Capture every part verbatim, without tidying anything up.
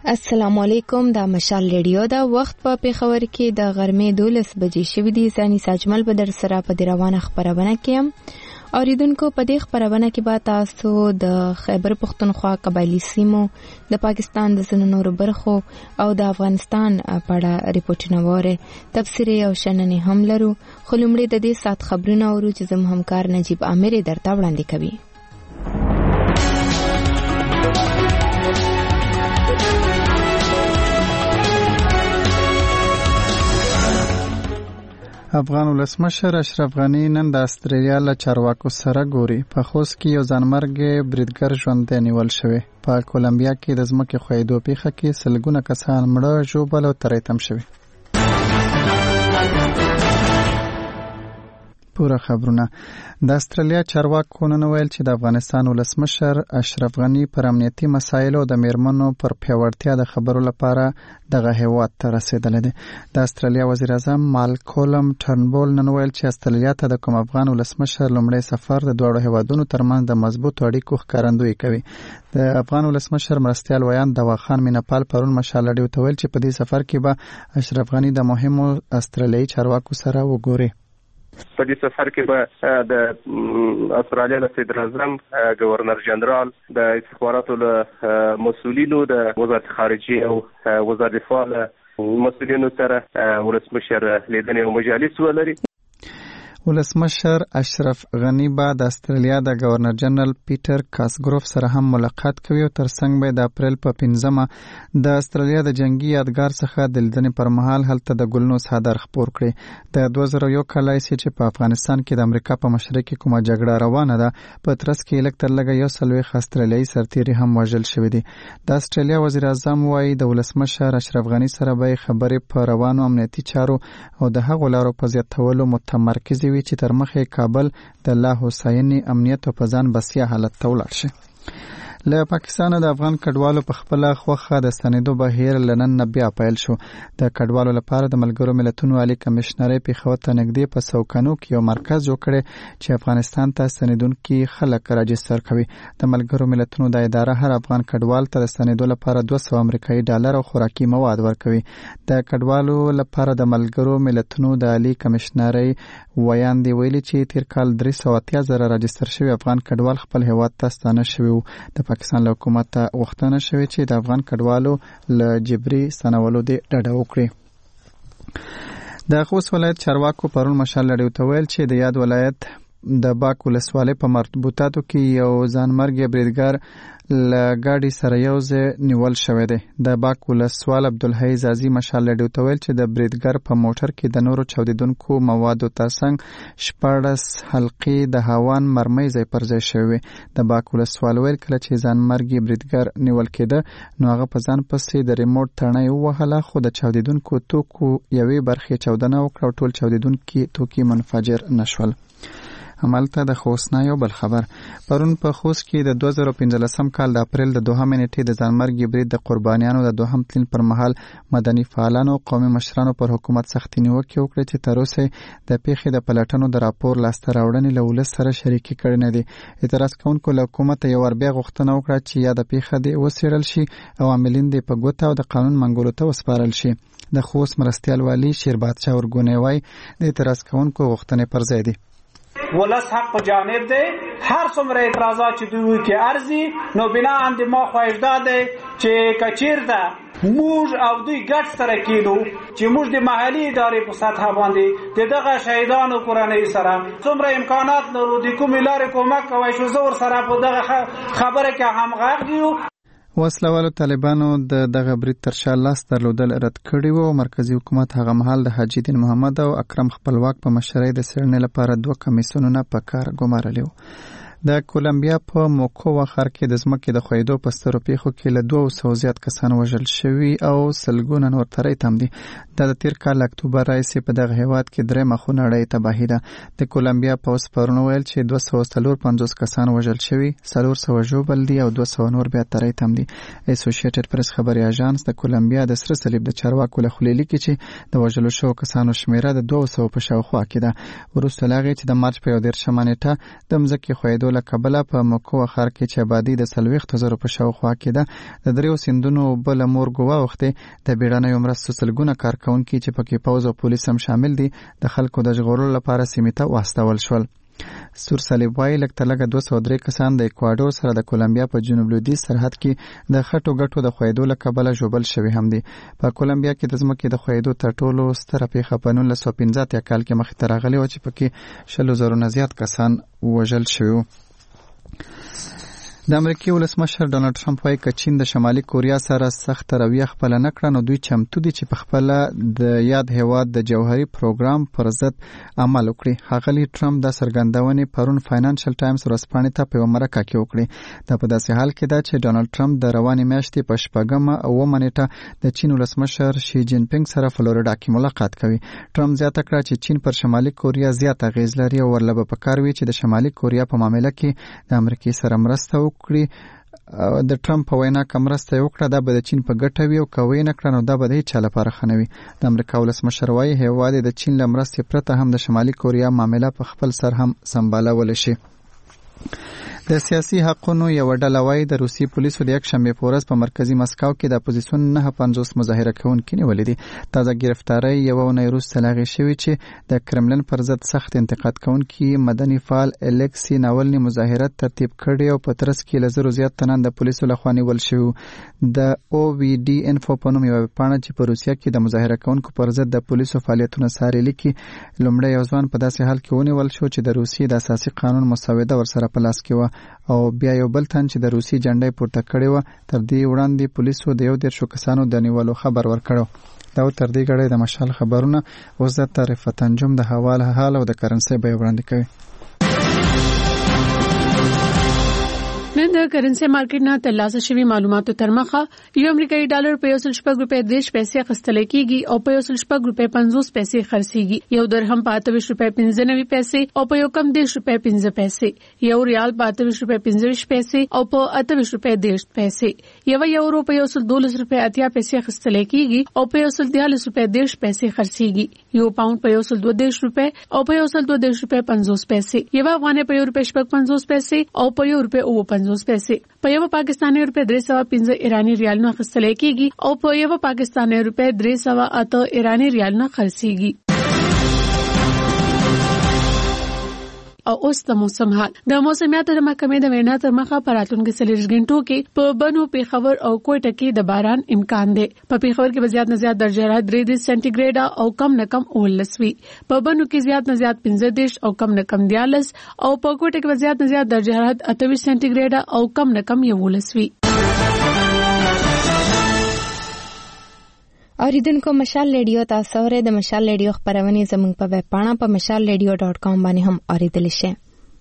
السلام علیکم. دا مشال ریډیو دا وخت په پیښور کې د غرمې دولس بجې شوې دي. ځاني ساجمل به در سره په دې روانه خبرونه کوم. اوریدونکو په دې خبرونه کې به تاسو د خیبر پختونخوا قبایلی سیمو د پاکستان د ځینو نورو برخو او د افغانستان په اړه ریپورتونه وره تفسیری او شننې هم لرو. خو لومړی د دې سات خبرونه اورو چې زموږ همکار نجیب عامر درته وړاندې کوي. افغان ولسمشر اشرف غنی نن د استرالیا له چارواکو سره ګوري. په خوست کې یو ځانمرګ بریدګر ژوندی نیول شوی. په کولمبیا کې د ځمکې ښویېدو پیښه کې سلګونه کسان مړه، ژوبل او تریتم شوي. پوره خبرونه. د استرالیا چارواکو نن ویل چې د افغانستان ولسمشر اشرف غنی پر امنیتي مسایلو د میرمنو پر پیاوړتیا د خبرو لپاره دغه هیواد ته رسیدلی دی. د استرالیا وزیر اعظم مالکولم ټرنبول نن ویل چې استرالیا ته د کوم افغان ولسمشر لومړی سفر د دواړو هیوادونو ترمنځ د مضبوطو اړیکو ښکارندویي کوي. د افغان ولسمشر مرستیال ویان دواخان مینپال پرون مشال راډیو ته ویل چې په دې سفر کې به اشرف غنی د مهمو استرالیایي چارواکو سره وګوري. په دې سفر کې به د استرالیا د صدر اعظم، گورنر جنرال، د استخباراتو له مسؤلینو، د وزارت خارجه او وزارت دفاع له مسؤلینو سره ولسمشر لیدنې او مجالس ولري. ولسمشر اشرف غنی به د استرالیا د گورنر جنرال پیټر کاسګروف سره هم ملاقات کوي او ترڅنګ به د اپریل په پنځمه د استرالیا د جنگي یادګار څخه د لیدنې پر مهال هلته د ګلنو څادر خپور کړي. د دوه زره یو کال چې په افغانستان کې د امریکا په مشرۍ کې کومه جګړه روانه ده، په ترڅ کې لږ تر لږه یو څلوېښت استرالیایي سرتیري هم وژل شوي دي. د استرالیا وزیر اعظم وایي د ولسمشر اشرف غنی سره به خبرې په روانو امنیتي چارو او د هغو لارو په زیاتولو متمرکز وي چې تر مخه کابل د الله حسیني امنیت او پزان بسیا حالت ته ولاړ شي. له پاکستان د افغان کډوالو په خپل خوخه د ستنېدو بهیر لنن بیا پیل شو. د کډوالو لپاره د ملګرو ملتونو عالی کمشنري پیښور ته نږدې په سوکانو کې یو مرکز جوړ کړي چې افغانستان ته ستنېدونکي خلک راجستر کوي. د ملګرو ملتونو د اداره هر افغان کډوال ته د ستنېدو لپاره دوه سوه امریکایي ډالر او خوراکي مواد ورکوي. د کډوالو لپاره د ملګرو ملتونو د عالی کمشنري ویان دی ویلي چې تیر کال درې سوه اتیا زره راجستر شوي افغان کډوال خپل هیواد ته ستانه شوي وو. د پاکستان له حکومت ته غوښتنه شوې چې د افغان کډوالو له جبري ستنولو دې ډډه وکړي. د خوست ولایت چارواکو پرون مشال راډیو ته ویل چې د یاد ولایت د باک ولسوالۍ په مربوطاتو کې یو ځانمرګ بریدګر له ګاډي سره یو ځای نیول شوی دی. د باک ولسوال عبدالحی زازي مشال راډیو ته ویل چې د بریدګر په موټر کې د نورو چاودیدونکو موادو ترڅنګ شپاړس حلقې د هاوان مرمۍ ځای پر ځای شوی. د باک ولسوال ویل کله چې ځانمرګي بریدګر نیول کېده نو هغه په ځان پسې د ریموټ تڼۍ ووهله، خو د چاودیدونکو توکو یوې برخې چاودنه وکړه او ټول چاودیدونکي توکي منفجر نشول. همالته د خوست نه یو بل خبر. پرون په خوست کې د دوه زره پنځلسم کال د اپریل د دوهمې نیټې د ځانمرګي برید د قربانیانو د دوهم تلین پر مهال مدني فعالانو او قومي مشرانو پر حکومت سختې نیوکې وکړې چې تر اوسه د پیښې د پلټنو د راپور لاسته راوړنې له ولس سره شریکې کړې نه دي. اعتراض کوونکو له حکومت یو ور بیا غوښتنه وکړه چې یا د پیښه دې وڅېړل شي او عاملین دې په ګوته او د قانون منګولو ته وسپارل شي. د خوست مرستیال والی شیربادشاه ورګونی وایي د اعتراض کوونکو غوښتنې پر ځای دي. ولس حق په جانب دی، هر څومره اعتراضات چې دوی کې ارزي نو بنا اند ما خواهشدا دی چې کچیر ده موږ او دوی ګډ سره کېدو چې موږ د محلي ادارې په سطح باندې د دغه شهیدانو کورنۍ سره څومره امکانات لرو د کومې لارې کومک کوی شو زور سره په دغه خبره کې همغږ یو. وسلوالو طالبانو د دغه برید تر شا لاس درلودل رد کړي وو. مرکزی حکومت هغه مهال د حاجی دین محمد او اکرم خپلواک په مشرۍ د څېړنې لپاره دوه کمیسیونونه په کار ګمارلي وو. د کولمبیا په موکووا ښار کې د ځمکې د ښویېدو په سترو پیښو کې له دوه سوو زیات کسان وژل شوي او سلګونه نور تریتم دي. دا د تیر کال اکتوبر راهیسې په دغه هیواد کې درېیمه خونړۍ تباهي ده. د کولمبیا پوځ پرون ویل چې دوه سوه څلور پنځوس کسان وژل شوي، څلور سوه ژوبل دي او دوه سوه نور بیا تریتم دي. اسوسییټډ پریس خبري اژانس د کولمبیا د سره صلیب د چارواکو له خولې لیکي چې د وژلو شوو کسانو شمیره د دوه سوو په شاوخوا کې ده. وروسته له هغې چې د مارچ په یو دېرشمه نیټه د مځکې ښویېدو خویدو له کبله په مکو ښار کې چې آبادي د څلوېښتو زرو په شاوخوا کې ده د دریو سیندونو اوبه له مورګو واوښتې. د بیړنیو مرستو سلګونه کارکوونکي چې پکې پوځ او پولیس هم شامل دي د خلکو د ژغورلو لپاره سیمې ته واستول شول. سور صلیب وایي لږ تر لږه دوه سوه درې کسان د ایکواډور سره د کولمبیا په جنوب لویدیځ سرحد کې د خټو ګټو د خویدو له کبله ژوبل شوي هم دي. په کولمبیا کې د ځمکې د خویدو تر ټولو ستره پیښه په نولس سوه پنځه اتیا کال کې مخې ته راغلې وه چې پکې شلو زرو نه زیات کسان وژل شوي وو. د امریکای ولسمشر ډونالد ټرمپ وايي که چین د شمالي کوریا سره سخت رویه خپل نه کړه نو دوی چمتو دي چې په خپل د یاد هیواد د جوهري پروګرام پر ضد عمل وکړي. ښاغلي ټرمپ د څرګندونې پرون فاینانشل ټایمز ورځپاڼې ته په یوه مرکه کې وکړې. دا په داسې حال کې ده چې ډونالد ټرمپ د روانې میاشتې په شپږمه او اوومه نیټه د چین ولسمشر شي جین پینګ سره فلوریډا کې ملاقات کوي. ټرمپ زیاته کړه چې چین پر شمالي کوریا زیات اغیز لري او ورله به پکار وي چې د شمالي کوریا په معامله کې د امریکای سره مرسته وکړي. د ټرمپ په وینا که مرسته یې وکړه دا به د چین په ګټه وي او که ویې نه کړه نو دا به د هیچ چا لپاره ښه نه وي. د امریکا ولسمشر وایي هیواد یې د چین له مرستې پرته هم د شمالي کوریا معامله په خپل سر هم سمبالولی شي. د سیاسي حقونو یوه ډله وایي د روسي پولیسو د یکشنبې په ورځ په مرکزي مسکو کې د اپوزیسیون نهه پنځوس مظاهره کوونکي نیولي دي. تازه ګرفتارۍ یوه اونۍ وروسته له هغې شوې چې د کرملن پر ضد سخت انتقاد کوونکي مدني فعال الکسي ناولني مظاهرت ترتیب کړی او په ترڅ کې له زرو زیات تنان د پولیسو لخوا نیول شوي. د او وی ډي انفو په نوم یوه ویبپاڼه چې په روسیه کې د مظاهره کوونکو پر ضد د پولیسو فعالیتونه څاري لیکي لومړی یو ځوان په داسې حال کې ونیول شو چې د روسیې د اساسي قانون مسوده ورسره په لاس کې وه او بیا یو بل تن چې د روسي جنډۍ پورته کړې وه تر دې وړاندې پولیسو د یو دېرشو کسانو د نیولو خبر ورکړو. دا و تر دې ګړۍ د مشال خبرونه. اوس د طارق انجم د حواله حال او د کرنسۍ بیه وړاندې کوي. نن د کرنسي مارکیټ نه ترلاسه شوی معلوماتو تر مخه یو امریکایي ډالر په یو سل شپږ روپۍ دیش پیسې اخیستل کېږي او په یو سل شپږ روپۍ پنځوس پیسې خرڅېږي. یو درهم په اته ویشت روپۍ پنځه نوي پیسې او په یو کم دیش روپۍ پنځه پیسې. یو ریال په اته ویشت روپۍ پنځه ویشت پیسې او په اته ویشت روپۍ دیش پیسې. یو یورو په یو سل دولس روپۍ اتیا پیسې اخیستل کېږي او په یو سل دیارلس روپۍ دیش پیسې خرڅېږي. یو پاوند په یو سل دوه دیش روپۍ او په یو سل دوه دیش روپۍ پنځوس پیسې. یو افغانۍ په یو روپۍ شپږ پنځوس پیسې او په یو روپۍ اووه پنځوس پیسې. په یو پاکستاني روپۍ درې سوه پنځه ایراني ریالونه اخیستل کېږي او په یو پاکستاني روپۍ درې سوه اته ایراني ریالونه خرڅېږي. او اوس د موسم حال. د موسمیاتو د محکمې د وینا تر مخه په راتلونکو څلوېښت غنټو کې په بنو پیښور او کوټه کې د باران امکان دی. په پیښور کې به زیات نه زیات درجه حرارت درې دېرش سانتي ګریډ او کم نه کم اوولس وي. په بنو کې زیات نه زیات پنځه دېرش او کم نه کم دیارلس او په کوټه کې به زیات نه زیات درجه حرارت اته ویشت سانتي ګریډ او کم نه کم یوولس وي. اوریدونکو مشال ریډیو تاسو اورئ. د مشال ریډیو خبرونه زموږ په ویب پاڼه په مشال ریډیو ډاټ کام باندې هم اوریدلی شئ.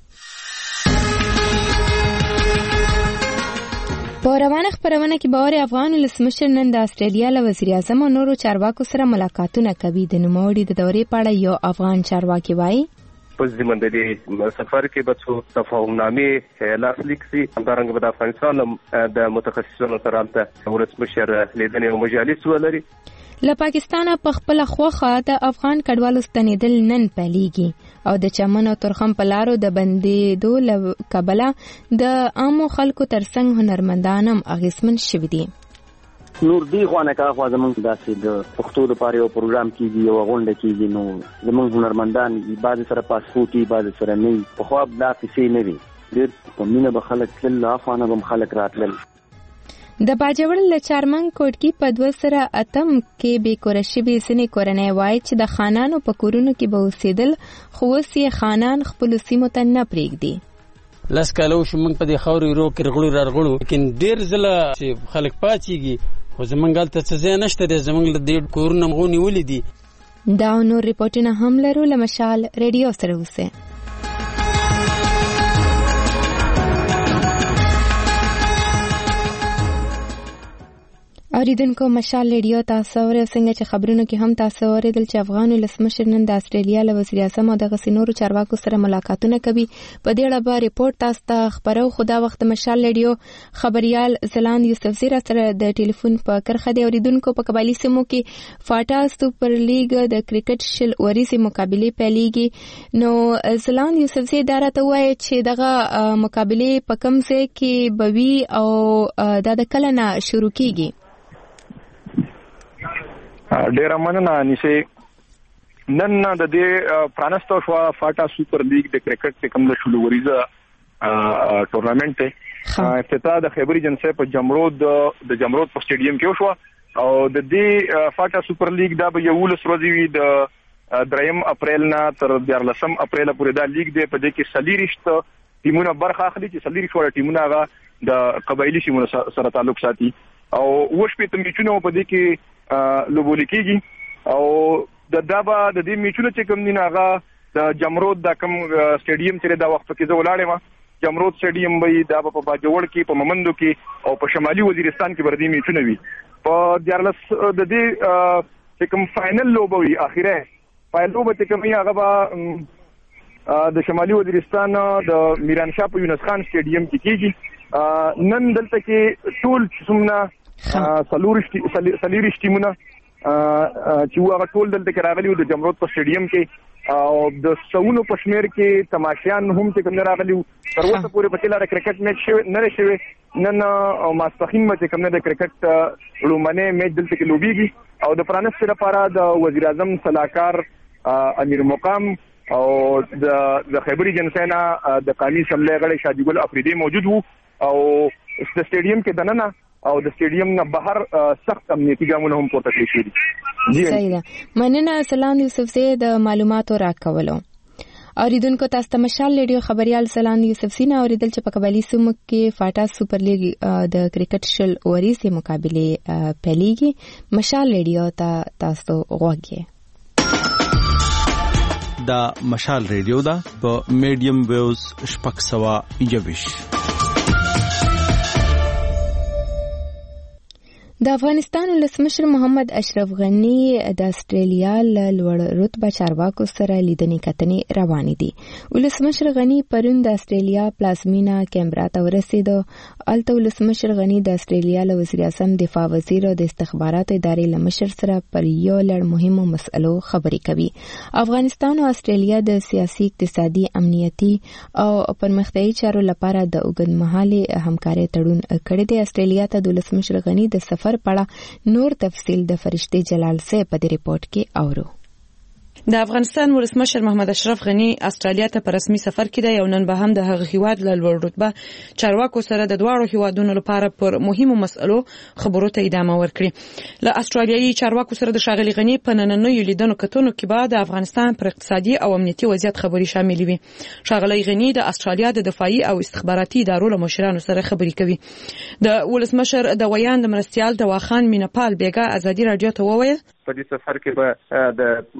په روانه خبرونه کې باور افغان ولسمشر نن د استرالیا له وزیر اعظم او نورو چارواکو سره ملاقاتونه کوي. د نوموړي د دورې په اړه یو افغان چارواکي وایي په ضمن د سفر کې به څو تفاهمنامې لاسلیک شي. همدارنګه به د افغانستان د متخصصانو سره هلته ولسمشر لیدنې او مجالس ولري. له پاکستانه په خپل خوخه د افغان کډوالو ستنېدل نن پیلېږي او د چمن او ترخم په لارو د بندېدو له کبله د عامو خلکو ترڅنګ هنرمندان هم اغېزمن شوي دي. نور دی خوانه کا خو زمونږ داسې د پښتو لپاره یو پروګرام کیږي یو غونډه کیږي نو زمونږ هنرمندان بعض سره پاسپورتي بعض سره نه په خو دا پیسې نه وي ډېر په مینه به خلک تل افغانه به خلک راتلل. د باجوړ له چارمنګ کوټکی په دوه سره اتم کې به کورشي به سنې کورنۍ وای چې د خانانو په کورونو کې به اوسېدل خو وسې خانان خپل سیمو ته نه پرېږدي. لاس کالو شو موږ په دې خاورې رو کې رغړو رغړو لیکن ډېر ځله چې خلک پاتېږي خو زمونږ هلته څه ځای نشته دی. زمونږ له دې کورونه مغو نیولي دي. دا نور ریپورټونه هم لرو. له مشال ریډیو سره اوسئ. اوریدونکو مشال ریډیو تاسو ورې څنګه چې خبرونه کې هم تاسو ورېدل چې افغان ولسمشر نن د استرالیا له وزیر اعظم او د غسینورو چارواکو سره ملاقاتونه کوي. په دې اړه به ریپورت تاسو ته خبرو. خدا وخت مشال ریډیو خبريال زلاند یوسفزی را سره د ټلیفون په کرخه دی. اوریدونکو په قبایلی سیمو کې فاټا سوپر لیګ د کرکټ شل وريسي مقابله پیلېږي. نو زلاند یوسفزی دا راته وایي چې دغه مقابله په کوم ځای کې بوي او دا د کله نه شروع کیږي؟ ډیر مننه نشه نن د دې پرانستو شو فاټا سوپر لیګ د کرکټ په کوم د شلو وریزه ټورنمنت ته افتتاح د خیبر ایجنسی په جمرود د جمرود په سټیډیم کې وشو او د دې فاټا سوپر لیګ دا به یو لس ورځې د دریم اپریل نه تر دیارلسم اپریل پورې دا لیګ دی. په دې کې سلیریشت ټیمونه برخه اخلي چې سلیریشت وړ ټیمونه هغه د قبایلی سیمونو سره تعلق ساتي او وښ په تمیچونو په دې کې لوبول کېږي او د دابا د دې میچونو چې کوم دین هغه د جمرود د کوم سټیډیم چې دا وخت کې زه ولاړم جمرود سټیډیم به دا په باجوړ کې په ممندو کې او په شمالي وزیرستان کې بردي میچونه وي. په دیارلس د دې چې کوم فائنل لوبوي اخیره فائنل لوب چې کوم هغه به د شمالي وزیرستان د میران شاه په یونس خان سټیډیم کې کېږي. نن دلته کې ټول څومره سلورشتي سلیریشتي مونه چې هغه ټول دلته کې راغلي د جمرود په سټیډیم کې او د سونو پښمیر کې تماشیان هم چې کوم راغلي تر اوسه پورې په تلاره کرکټ میچ شوی نه شوی. نن ماسپخین مې کوم د کرکټ لومنه میچ دلته کې لوبيږي او د فرانس لپاره د وزیر اعظم صلاحکار امیر مقام او د خیبر ایجنسی نه د قومي اسمبلی غړي شادي ګل افریدي موجود وو او د سټیډیم کې دننه او د سټیډیم نه بهر سخت امنیتي ګامونه هم پورته کړی شي. جی صحیح ده. مننه سلام یوسفزی د معلوماتو راکولو. اوریدونکو تاسو ته مشال ریډیو خبريال سلام یوسفزی نه اوریدل چې په قبایلی سیمو کې فاټا سوپر لیګ د کرکټ شل وريسي مقابله پیلېږي. مشال ریډیو ته تاسو غوږی دا مشال ریډیو دا په میډیم ویوز شپږ سوه یوویش. د افغانستان ولسمشر محمد اشرف غنی د استرالیا له لوړ رتبه چارواکو سره لیدنې کتنې روانې دي. ولسمشر غنی پرون د استرالیا پلازمینا کیمبرا ته ورسېد. الته ولسمشر غنی د استرالیا له وزیر اعظم دفاع وزیر او د استخباراتو ادارې له مشر سره پر یو لړ مهمو مسئلو خبرې کوي. افغانستان او استرالیا د سیاسي اقتصادي امنیتي او پرمختیایي چارو لپاره د اوږدمهالې همکارۍ تړون کړی دی. استرالیا ته د ولسمشر غنی د سفر پړه نور تفصیل د فرشتي جلال سے په دې ریپورت کې اورو. د افغانستان ولسمشر محمد اشرف غنی استرالیا ته په رسمي سفر کې دی او نن به هم د هغه هیواد له لوړ رتبه چارواکو سره د دواړو هیوادونو لپاره پر مهمو مسئلو خبرو ته ادامه ورکړي. له استرالیایي چارواکو سره د ښاغلي غنی په نننیو لیدنو کتنو کې به د افغانستان پر اقتصادي او امنیتي وضعیت خبرې شامل وي. ښاغلي غنی د استرالیا د دفاعي او استخباراتي ادارو له مشرانو سره خبرې کوي. د ولسمشر د ویاند مرستيال دواخان مینپال بیګا ازادي رادیو ته وویل په دې سفر کې به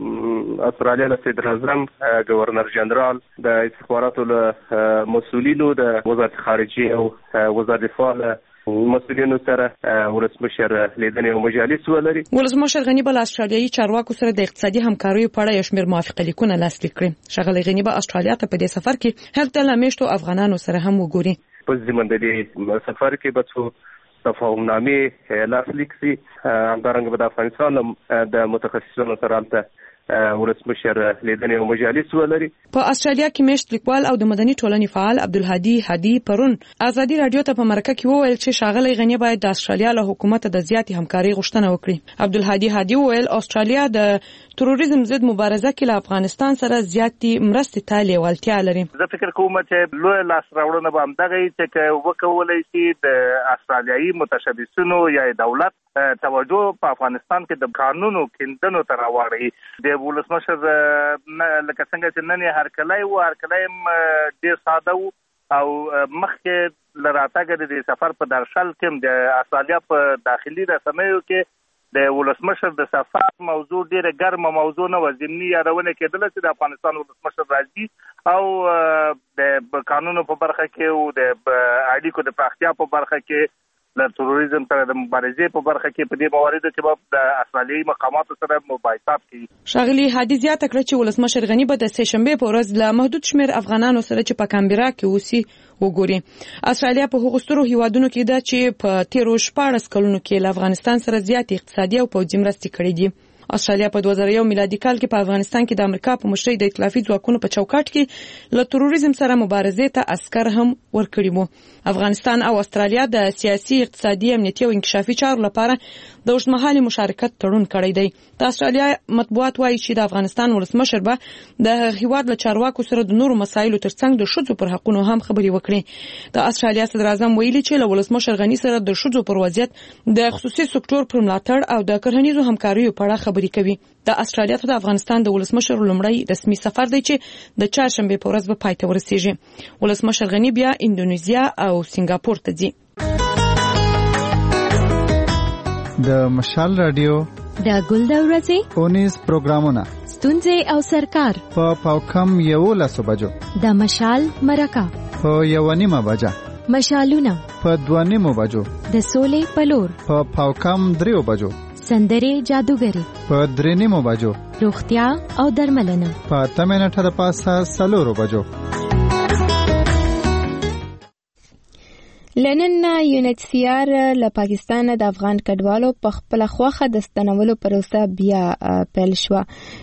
د استرالیا له صدر اعظم گورنر جنرال د استخباراتو له مسؤلینو د وزارت خارجه او وزارت دفاع مسؤلینو سره ولسمشر لیدنې او مجالس ولري. ولسمشر غنی بل استرالیایي چارواکو سره د اقتصادي همکاریو په اړه یو شمېر موافقه لیکونه لاسلیک کړي. ښاغلي غنی به استرالیا ته په دې سفر کې هلته له میشتو افغانانو سره هم وګوري. په ضمن د دې سفر کې به څو تفاهمنامې لاسلیک شي. همدارنګه به د افغانستان د متخصصینو سره هلته ولسمشر لیدنې او مجالس ولري. په استرالیا کې میشت لیکوال او د مدني ټولنې فعال عبدالهادي هادي پرون ازادي رادیو ته په مرکه کې وویل چې ښاغلي غنی باید د استرالیا له حکومت د زیاتې همکاري غوښتنه وکړي. عبدالهادي هادي وویل استرالیا د تروریزم ضد مبارزه کې له افغانستان سره زیاتې مرستې ته لیوالتیا لري. زه فکر کوم چې لوی لاس راوړنه به همدغه چې وکولای شي د استرالیایي متشبثینو یا دولت توجه په افغانستان کې د قانونو کیندنو تر راوړي. د ولسمشر لکه څنګه چې نن هر کله و هر کله ډیر ساده او مخکې لراتګ د سفر په درشل کې د استرالیا په داخلي رسنیو کې د ولسمشر د سفر موضوع ډیره ګرمه موضوع نه و. ضمني یادونه کېدله چې د افغانستان ولسمشر راځي او د قانونو په برخه کې او د اړیکو د پراختیا په برخه کې له تروریزم سره د مبارزې په برخه کې په دې مواردو کې به د استرالیایي مقاماتو سره مباحثات کوي. ښاغلي هادي زیاته کړه چې ولسمشر غني به د سه شنبې په ورځ له محدود شمېر افغانانو سره چې په کامبرا کې اوسي وګوري. استرالیا په هغو سترو هیوادونو کې ده چې په تیرو شپاړس کلونو کې له افغانستان سره زیات اقتصادي او پوځي مرستې کړې دي. استرالیا په دوه زره یو میلادي کال کې په افغانستان کې د امریکا په مشرۍ د ائتلافي ځواکونو په چوکاټ کې له تروریزم سره مبارزې ته عسكر هم ورکړي وو. افغانستان او استرالیا د سیاسي، اقتصادي، امنیتي او انکشافي چارو لپاره د اوږدمهالي مشارکت تړون کړی دی. د استرالیا مطبوعات وایي چې د افغانستان ولسمشر به د هیواد له چارواکو سره د نورو مسایلو ترڅنګ د ښځو پر حقونو هم خبرې وکړي. د استرالیا صدر اعظم ویلي چې له ولسمشر غني سره د ښځو پر وضعیت، د خصوصي سکتور پر ملاتړ او د کرهنیزو همکاریو په اړه خبرې کوي. د استرالیا ته د افغانستان د ولسمشر لومړی رسمي سفر دی چې د چهارشنبې په ورځ به پای ته ورسیږي. ولسمشر غني بیا اندونیزیا او سنگاپور ته ځي. د مشال رادیو د ګل د ورځې اونیز پروګرامونه ستونزې او سرکار په پاوکم یو لسو بجو د مشال مرکه په یو نیمه بجه مشالونه په دوه نیمو بجو د سولې پلور په پاوکم دریو بجو سندرې جادوګری په درې نیمو بجو روغتیا او درملنه په اته منټه د پاسه څلورو بجو. لنن یونیسیار له پاکستان د افغان کډوالو په خپل خوخه د ستنولو پروسه بیا پیل شو.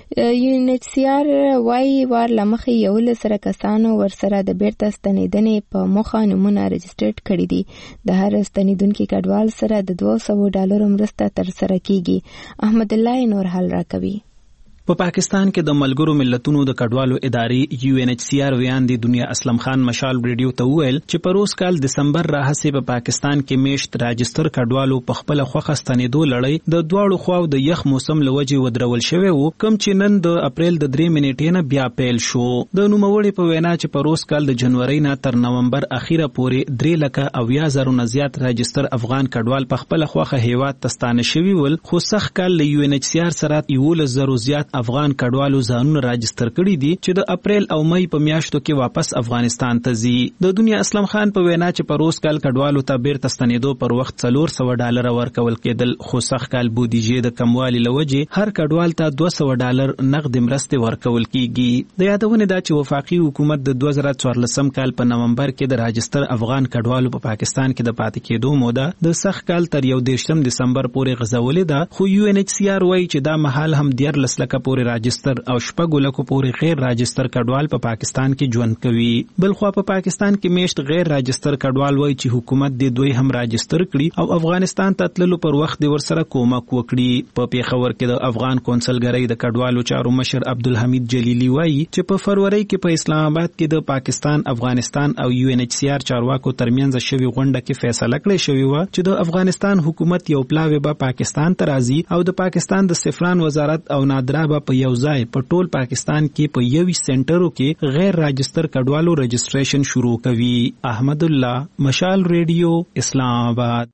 یونیسیار وايي ور لمخې یو لسره کسانو ورسره د بیرته ستنیدنې په مخه نمونه رجسټرډ کړي دي. د هر ستنیدونکو کډوال سره د دوه سوه ډالرو مرسته تر سره کیږي. احمد الله نور حل راکوي. په پاکستان کې د ملګرو ملتونو د کډوالو ادارې یو ان ایچ سی آر ویاندې دنیا اسلم خان مشال ریډیو ته وویل چې په روز کال دسمبر راهسې په پاکستان کې میشت راجستر کډوالو په خپل خوخه ستنېدو لړۍ د دواړو خواو د یخ موسم لوجې ودرول شوی وو، کوم چې نن د اپریل د درې منېټې نه بیا پیل شو. د نوموړي په وینا چې په روز کال د جنوري نه تر نومبر اخیره پورې درې لکه اویا زرو نه زیات راجستر افغان کډوال په خپل خوخه هیواد ته ستانه شوي ول، خو سخت کال له یو ان ایچ سی آر سره یولس زرو زیات افغان کډوالو ځانونه راجستر کړي دي چې د اپریل او مئی په میاشتو کې واپس افغانستان ته ځي. د دنیا اسلم خان په وینا چې په روز کال کډوالو ته بیرته ستنېدو پر وخت څلور سوه ډالر ورکول کېدل، خو سخت کال بودیجې د کموالي له وجې هر کډوال ته دوه سوه ډالر نقد مرستې ورکول کیږي. د یادونې ده چې وفاقي حکومت د دوه زره څوارلسم کال په نومبر کې د راجستر افغان کډوالو په پاکستان کې د پاتې کېدو موده د سخت کال تر یو دېرشم دسمبر پورې غځولې ده، خو یو ان ایچ سی آر وایي چې دا مهال هم دیارلس لکه پورې راجستر او شپږو لکو پورې غیر راجستر کډوال په پاکستان کې ژوند کوي. بلخوا په پاکستان کې میشت غیر راجستر کډوال وایي چې حکومت د دوی هم راجستر کړي او افغانستان ته تللو پر وخت د ورسره کومک وکړي. په پیښور کې د افغان کونسلګرۍ د کډوالو چارو مشر عبدالحمید جلیلی وایي چې په فروری کې په اسلام آباد کې د پاکستان، افغانستان او یو ان ایچ سی آر چارواکو ترمنځ شوی غونډه کې فیصله کړې شوې وه چې د افغانستان حکومت یو پلاوی به پاکستان ته راځي او د پاکستان د سفران وزارت او نادرا به په یو ځای په ټول پاکستان کې په یوې سنټرو کې غیر راجستر کډوالو رجسټریشن شروع کوي. احمد الله، مشال ریډیو، اسلام آباد.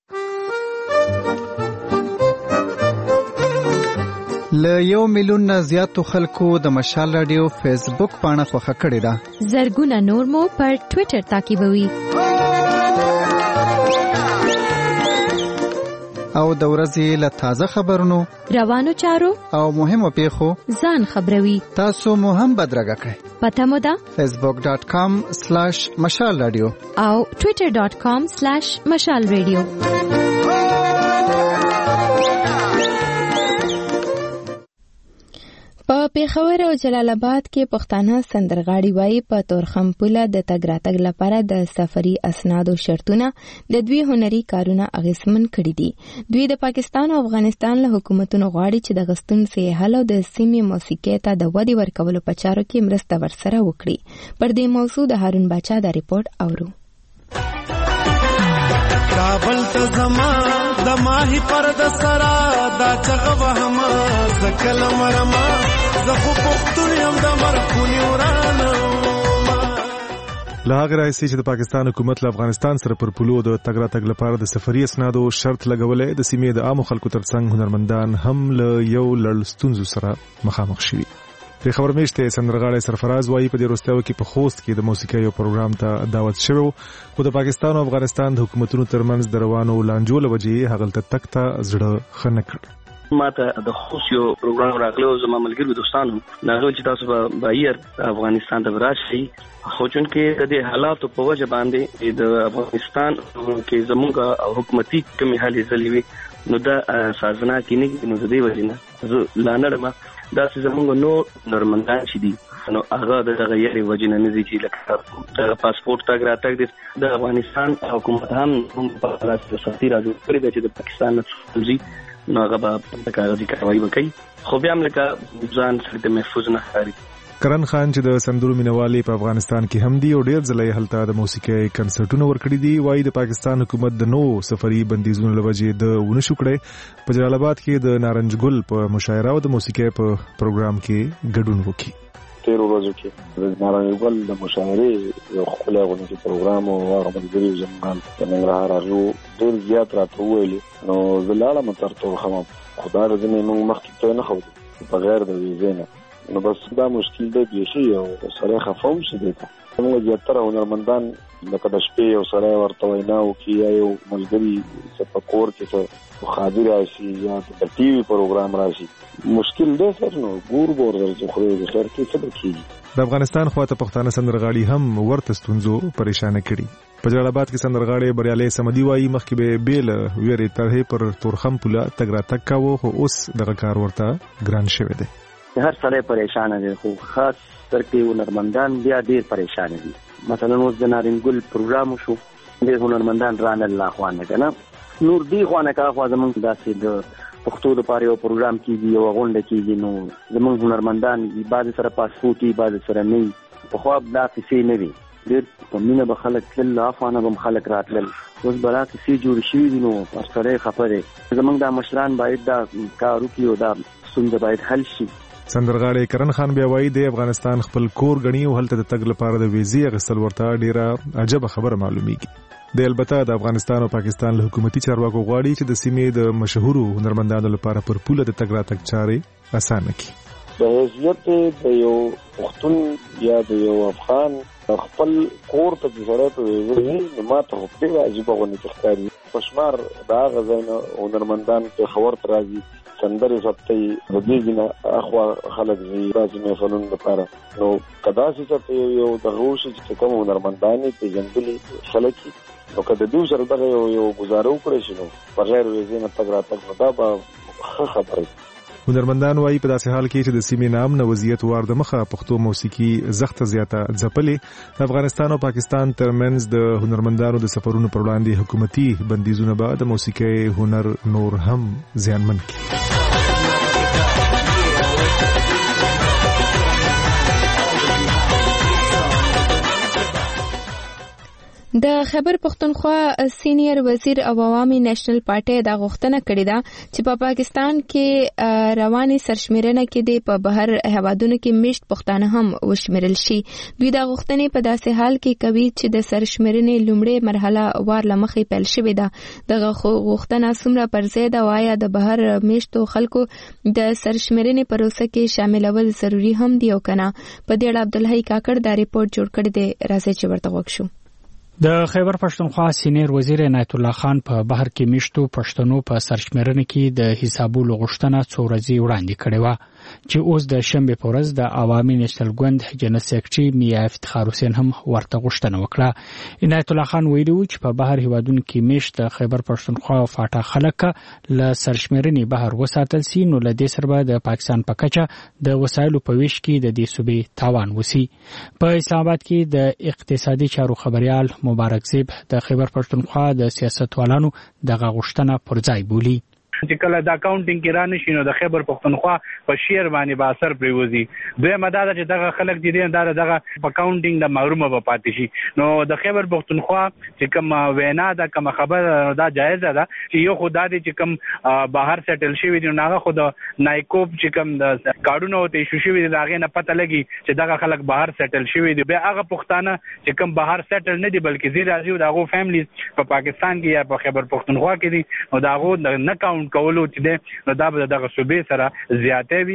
ل یو میلیون نه زیاتو خلکو د مشال رادیو فیسبوک پاڼه خوښه کړې ده. زرګونه نور مو پر ټوئیټر تعقیبوي او د ورځې له تازه خبرونو، روانو چارو او مهمو پیښو ځان خبروي. تاسو مو هم بدرګه کړئ. پته مو ده فیسبوک ډاٹ کام سلیش مشال رادیو او ټوئیټر ډاٹ کام سلیش مشال رادیو. په پیښور او جلال آباد کې پښتانه سندرغاړي وایي په تورخم پوله د تګ راتګ لپاره د سفري اسنادو شرطونه د دوی هنري کارونه اغیزمن کړي دي. دوی د پاکستان او افغانستان له حکومتونو غواړي چې د غستون سیاحل او د سیمې موسیقي ته د ودې ورکولو په چارو کې مرسته ورسره وکړي. پر دې موضوع د هارون باچا د ریپورت اورو. کابل ته زما د ماهی پر د سرا دا چغه وهما زکل مرما زخو پختون یم د مرکونی ورانه لاغ راځي چې د پاکستان حکومت له افغانستان سره پر پلو د تګ راتګ لپاره د سفري اسنادو شرط لګولې د سیمې د عامو خلکو ترڅنګ هنرمندان هم له یو لړ ستونزو سره مخامخ شوي. په خبر میشته سندرغاړی سرفراز وایي په دې وروستیو کې په خوست کې د موسیقۍ یو پروګرام ته دعوت شوی خو د پاکستان او افغانستان د حکومتونو ترمنځ د روانو لانجو له وجې هغه ته تک ته زړه ښه نه کړ. ما ته د خوست یو پروګرام راغلی زما ملګرو دوستانو ناغه چې تاسو به بهیر افغانستان ته راشي خو چون کې د حالاتو په وجه باندې د افغانستان کې زموږ حکومتي کمی حالې زلوي نو دا سازنا کې نه نو د دې وجنه لانړما دا چې زموږ نو نورمندان چې دي نو هغه د تغیر وجنه نه دي چې لکه د پاسپورت تاګ راتګ د افغانستان حکومت هم په راسته سفیر راځي پرې چې د پاکستان نه نو هغه په کاغذي کاروي وکړي خو بیا هم لکه ځان سره محفوظ نه ښکاري. کرن خان چې د سندرو مینوالي په افغانستان کې هم دی او ډیر ځله هلته د موسیقۍ کنسرټونه ورکړي دي وایي د پاکستان حکومت د نو سفري بندیزونو لوجې د ونشو کړې په جلال آباد کې د نارنج ګل په مشاعره او د موسیقۍ په پروګرام کې ګډون وکړي. تیر ورځو کې د نارنج ګل د مشاعرې یو خپل غونډه پروګرام او هغه ملګري زموږ د ننګرهار راغلو ډیر زیات راته ویلي نو زلاله مترته خو خدای دې موږ مخکې ته نه خو په غیر د ویزه نو بس دا مشکل دی بیشي او سره خفوم شي دی موږ زیاتره هنرمندان لکه د شپې او سره ورته ویناو کې یو ملګری سپکور کې څه خاطر راشي یا د ټي وي پروګرام راشي مشکل دی سر نو ګور ګور درځي خو د خیر کې څه کیږي. د افغانستان خواته پښتانه سندرغاړي هم ورته ستونزو پریشان کړي په جلال آباد کې سندرغاړي بریالي سمدي وایي مخکې به بیل ویری طرحې پر تورخم پوله تګ را تک کاوه خو اوس دغه کار ورته ګران شوی دی. هر سړی پریشان دی خو خاص ترکي هنرمندان بیا ډیر پریشان دي مثلا اوس د نارنج ګل پروګرام شو ډیر هنرمندان ران الله خوانه کنه نور دی خوانه کا خو زمونږ داسې د پښتو لپاره یو پروګرام کیږي او غونډه کیږي نو زمونږ هنرمندان بعض سره پاسپورتي بعض سره نه په خو دا کیسې نه وي ډیر په مینه به خلک تل افغانه به خلک راتلل اوس بلا کیسې جوړ شي نو سره خبره زمونږ د مشران باید دا کار وکړي او دا ستونزه باید حل شي. سندرغاړی کرن خان بیا وایي د افغانستان خپل کور غنی او هلته د تګ لپاره د ویزې غسل ورته ډیره عجب خبره معلومیږي. د البته د افغانستان او پاکستان له حکومتي چارواکو غواړي چې د سیمې د مشهورو هنرمندانو لپاره پر پوله د تګ راتګ چارې اسانه کړي. د حیثیت د یو پښتون یا د یو افغان خپل کور ته د سره په ویزې نو ماته په ډیره عجیب غونډه ښکاري پښمار دا غزاینه هنرمندان په خبر ترازي سندره سپتي د دې نه اخوا خلک زی راځي محفلون لپاره نو کدا چې یو د غوښ چې کوم هنرمندان په جنګلي خلک نو کله دوی سره دغه یو گزارو کړی شنو په غیر ویزه نه تګ راتګ دا به خبره. هنرمندان وایي په داسې حال کې چې د سیمې نام نه وضعیت وار د مخه پښتو موسیقي زخته زیاته ځپلې د افغانستان او پاکستان ترمنځ د هنرمندانو د سفرونو پر وړاندې حکومتي بندیزونه به د موسیقي هنر نور هم زیانمن کړي. د خیبر پختونخوا سینیئر وزیر او عوامي نېشنل پارټي دا غوښتنه کړې ده چې په پاکستان کې رواني سرشمیرنه کې د په بهر هوادونو کې مشت پښتانه هم وشمیرل شي. دوی دا غوښتنې په داسې حال کې کوي چې د سرشمیرنې لومړی مرحله وار لمخې پیل شوې ده. دغه غوښتنه څومره پر ځای ده وایا د بهر مشتو خلکو د سرشمیرنې پروسه کې شاملول ضروری هم دی او کنه. په دې اړه عبدالحی کاکړ دا ریپورت جوړ کړی دی راځي چې ورته وښیو. د خیبر پښتونخوا سینیئر وزیر عنایت الله خان په بهر کې میشتو پښتنو په سرشمیرنه کې د حسابولو غوښتنه څو ورځې وړاندې کړې و چې اوس د شنبه په ورځ د عوامي نېشنل ګوند جنرال سیکریټري میا افتخار حسین هم ورته غوښتنه وکړه. عنایت الله خان ویلي و چې په بهر هیوادونو کې میشت د خیبر پښتونخوا او فاټا خلک له سرشمیرنې بهر وساتل سي نو له دې سره د پاکستان په کچه د وسایلو په ویش کې د دې صوبې تاوان وسی. په اسلام آباد کې د اقتصادي چارو خبريال مبارک زیب د خیبر پښتونخوا د سیاستوالانو دغه غوښتنه پر ځای بولی. چې کله د اکاونټینګ کې را نشي نو د خیبر پښتونخوا په شیر باندې به اثر پریوزي. دویمه دا ده چې دغه خلک چې دي دا دغه اکاونټینګ د محرومه به پاتې شي. نو د خیبر پښتونخوا چې کوم وینا ده کوم خبر دا جایز ده چې یو خدای دې چې کوم بهر سیټل شي دي ناغه خود نایکوب چې کوم د کارډونو ته شو شي دي هغه نه پته لګي چې دغه خلک بهر سیټل شي دي. به هغه پښتانه چې کوم بهر سیټل نه دي بلکې زی راځي او دغه فیملیز په پاکستان کې یا په خیبر پښتونخوا کې دي نو دغه نه کاونټ کولو چې ده نو دا به دغه صوبې سره زیاتې وي.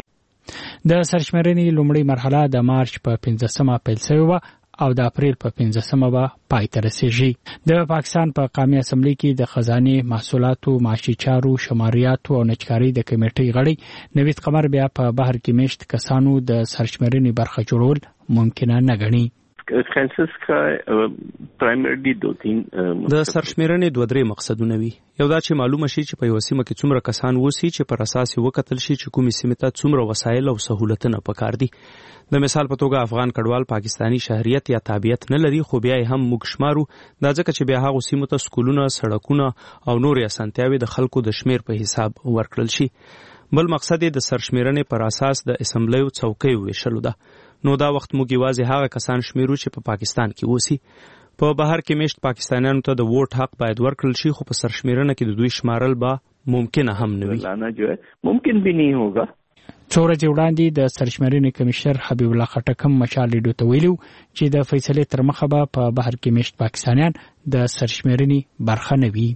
د سرشمېرنې لومړی مرحله د مارچ په پنځمه پیل شوې وه او د اپریل په پنځمه به پای ته رسیږي. د پاکستان په قومي اسمبلی کې د خزانه محصولاتو، معاشي چارو، شماریاتو او نچکاري د کمیټې غړي نوید قمر بیا په بهر کې میشت کسانو د سرشمېرنې برخه جوړول ممکن نه ګڼي. سنسس کا پرایمرلی دو تین د سرشمېرنې دوه درې مقصدونه وي. یو دا چې معلومه شي چې په یو سیمه کې څومره کسان وسی چې پر اساس یې وکتل شي چې کومې سیمې ته څومره وسایل او سہولتونه پکار دي. د مثال په توګه افغان کډوال پاکستانی شهریت یا تابعیت نه لري، خو بیا هم موږ شمارو، دا ځکه چې بیا هغه سیمو ته سکولونه، سړکونه او نورې اسانتیاوې د خلکو د شمیر په حساب ورکړل شي. بل مقصد یې د سرشمېرنې پر اساس د اسمبلیو څوکیو ویشلو ده. نو دا وخت موږ یوازې هغه کسان شمیرو چې په پاکستان کې اوسي. په بهر کې میشت پاکستانیانو ته د ووټ حق باید ورکړل شي، خو په سرشمېرنه کې د دوی شمارل به ممکن هم نه وي. ممکن به نه ہوگا. څو ورځې وړاندې د سرشمېرنې کمشنر حبیب الله خټک مشال ریډیو ته ویلو چې د فیصلې تر مخه به په بهر کې میشت پاکستانیان د سرشمېرنې برخه نه وي.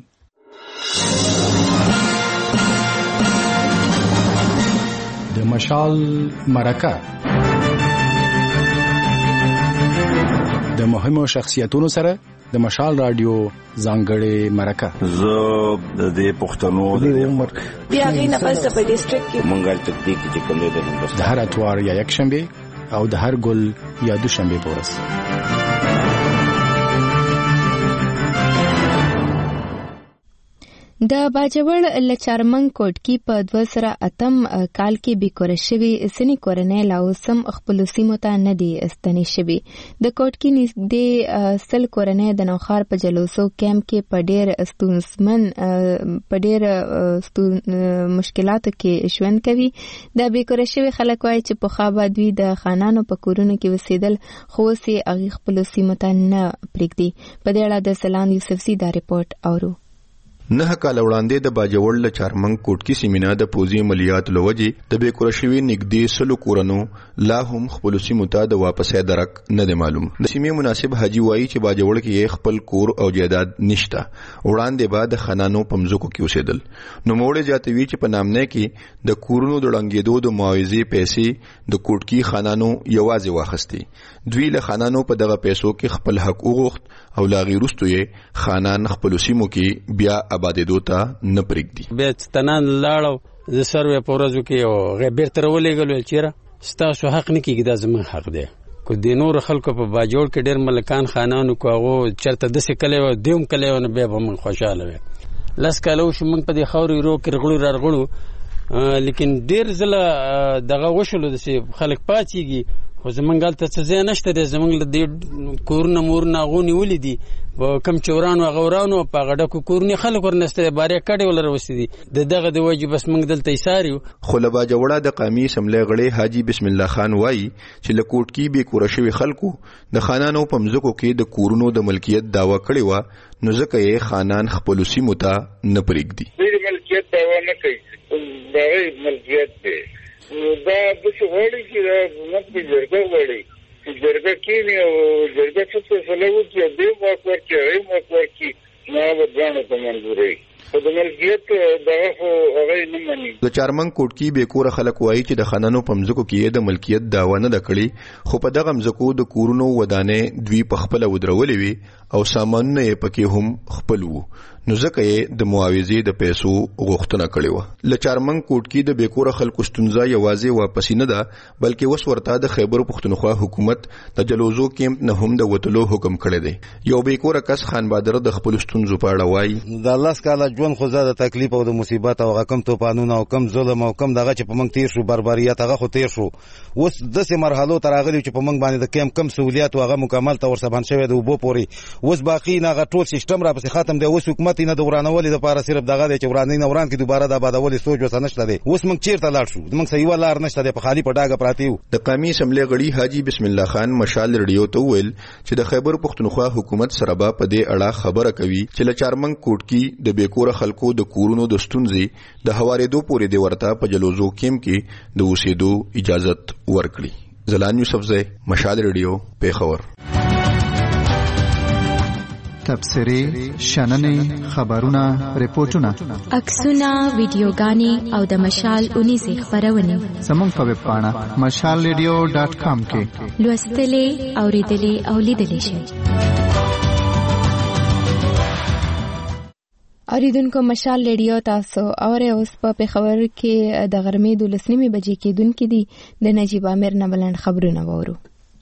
د مشال مرکه د مهمو شخصیتونو سره د مشال رادیو ځانګړې مرکه. زه د دې پښتنو د عمر بیا غي نه پس په ډیسټریکټ کې مونږه تکتیک چې کوم دی د هر اتوار یا یک شنبه او د هر ګل یا دوشنبه پورس. د باجوړ لچارمن کوټکی په دوه زره اتم کال کې بیکوره شوی سنی کورنۍ لا اوسم خپل سیمو ته نه دی استنی شوی. د کوټکی نږدې سل کورنۍ د نوخار په جلوسو کیمپ کې په ډېر ستونزمن په ډېر مشکلاتو کې ژوند کوي. د بیکوره شوی خلک وایي چې په خابه دوی د خانانو په کورونو کې وسیدل، خو سي اغي خپل سیمو ته نه پریږدي. په دې اړه د سلام یوسفزي دا ریپورت اورو. نه کال وړاندې د باجوړ له چارمنګ کوټکی سیمینار د پوزي عملیات لوجي د بیکوره شوی نږدې سلو کورونو لا هم خپل سیمو ته د واپسې درک نه دی معلوم. د سیمې مناسب حاجی وایي چې باجوړ کې خپل کور او جیداد نشته، وړاندې بعد خانانو پمزکو کې اوسېدل. نو موړې جاتوي چې په نامنه کې د کورونو د ړنګېدو د معاوضې پیسې د کوټکی خانانو یوازې واخستي. دوی له خانانو په دغه پیسو کې خپل حق وغوښت او لا غیرستو یې خانان خپل سیمو کې بیا آبادې دوته نه پرېږدي. بیا تنان لاړو د سروې په ورځو کې او غیر تر ولېګلو چیرې ستاسو حق نه کېږي، دا زموږ حق دی. کو د نور خلکو په باجوړ کې ډېر ملکان خانانو کو هغه چرته دسې کلی و دیوم کلی و نه بیا به موږ خوشاله وي. لس کاله وشو موږ په دې خاورې رو کې رغړو رغړو، لیکن ډېر ځله دغه وشلو داسې خلک پاتېږي، خو زمونږ هلته څه ځای نشته دی. زمونږ له دې کورونه مورونه هغو نیولي دي په کم چې ورانو هغه ورانو په هغه ډکو کورنې خلک ورنسته دی، بارې کډې ولره وستې دي. د دغه د وجې بس موږ دلته ایسار یو. خو له باجوړه د قومي اسمبلۍ غړی حاجي بسم الله خان وایي چې له کوټکي بیکوره شوي خلکو د خانانو په مځکو کې د کورونو د ملکیت دعوه کړې وه، نو ځکه یې خانان خپلو سیمو ته نه پرېږدي. دوی د ملکیت دعوه نه کوي، د هغوی ملکیت دی. دا داسې غواړي چې دا موږ په جرګه غواړي چې جرګه کېني او جرګه څه فیصله وکړي، دوی هم واک ورکړي، هغوی هم واک ورکړي، نو هغه دواړو ته منظوروي. خو د ملکیت دغه خو هغوی نه مني. د چارمنګ کوټکي بیکوره خلک وایي چې د خانانو په مځکو کې د ملکیت دعوه نه ده کړې، خو په دغه مځکو د کورونو ودانې دوی په خپله ودرولې وي او سامانونه یې پکې هم خپل وو، نو ځکه یې د معاوضې د پیسو غوښتنه کړې وه. له چارمنګ کوټکي د بیکوره خلکو ستونزه یوازې واپسي نه ده، بلکې اوس ورته د خیبر پښتونخوا حکومت د جلوزو کیمپ نه هم د وتلو حکم کړی دی. یو بیکوره کس خان بادر د خپلو ستونزو په اړه وایي د لس کاله ژوند خو زه د تکلیف او د مصیبت او هغه کم توپانونه او کم ظلم او کم دغه چې په موږ تیر شو بربریت هغه خو تیر شو. اوس داسې مرحلو ته راغلي چې په موږ باندې د کیمپ کم سهولیات هغه مکمل ته ورسبان شوی د اوبو پورې، اوس باقي نه هغه ټول سیستم راپسې ختم دی. اوس حکومت نه د ورانولې دپاره صرف دغه دی چې ورانۍ نه وران کړي، دوباره د آبادولې سوچ ورسه نشته دی. اوس موږ چېرته لاړ شو؟ موږ څه یوه لار نشته دی، په خالي په ډاګه پراته یو. د قومي اسمبلۍ غړي حاجي بسم الله خان مشال ریډیو ته وویل چې د خیبر پښتونخوا حکومت سره به په دې اړه خبره کوي چې له چارمنګ کوټکي د بیکوره خلکو د کورونو د ستونزې د هوارېدو پورې دې ورته په جلوزو کیمپ کې د اوسېدو اجازت ورکړي. زلان یوسفزی، مشال ریډیو، پیښور. تبصرې، شننې، خبرونه، ریپورتونه، عکسونه، ویډیوګانې او د مشال اونیزې خبرونه زموږ په ویب پاڼه مشال ریډیو ډاټ کام کې لوستلې، اوریدلې او لیدلې شئ. اوریدونکو مشال ریډیو تاسو اورئ. اوس په پېښور کې د غرمې دولس نیمې بجې کېدونکې دي. د نجیب امیر نه بلند خبرونه واورو.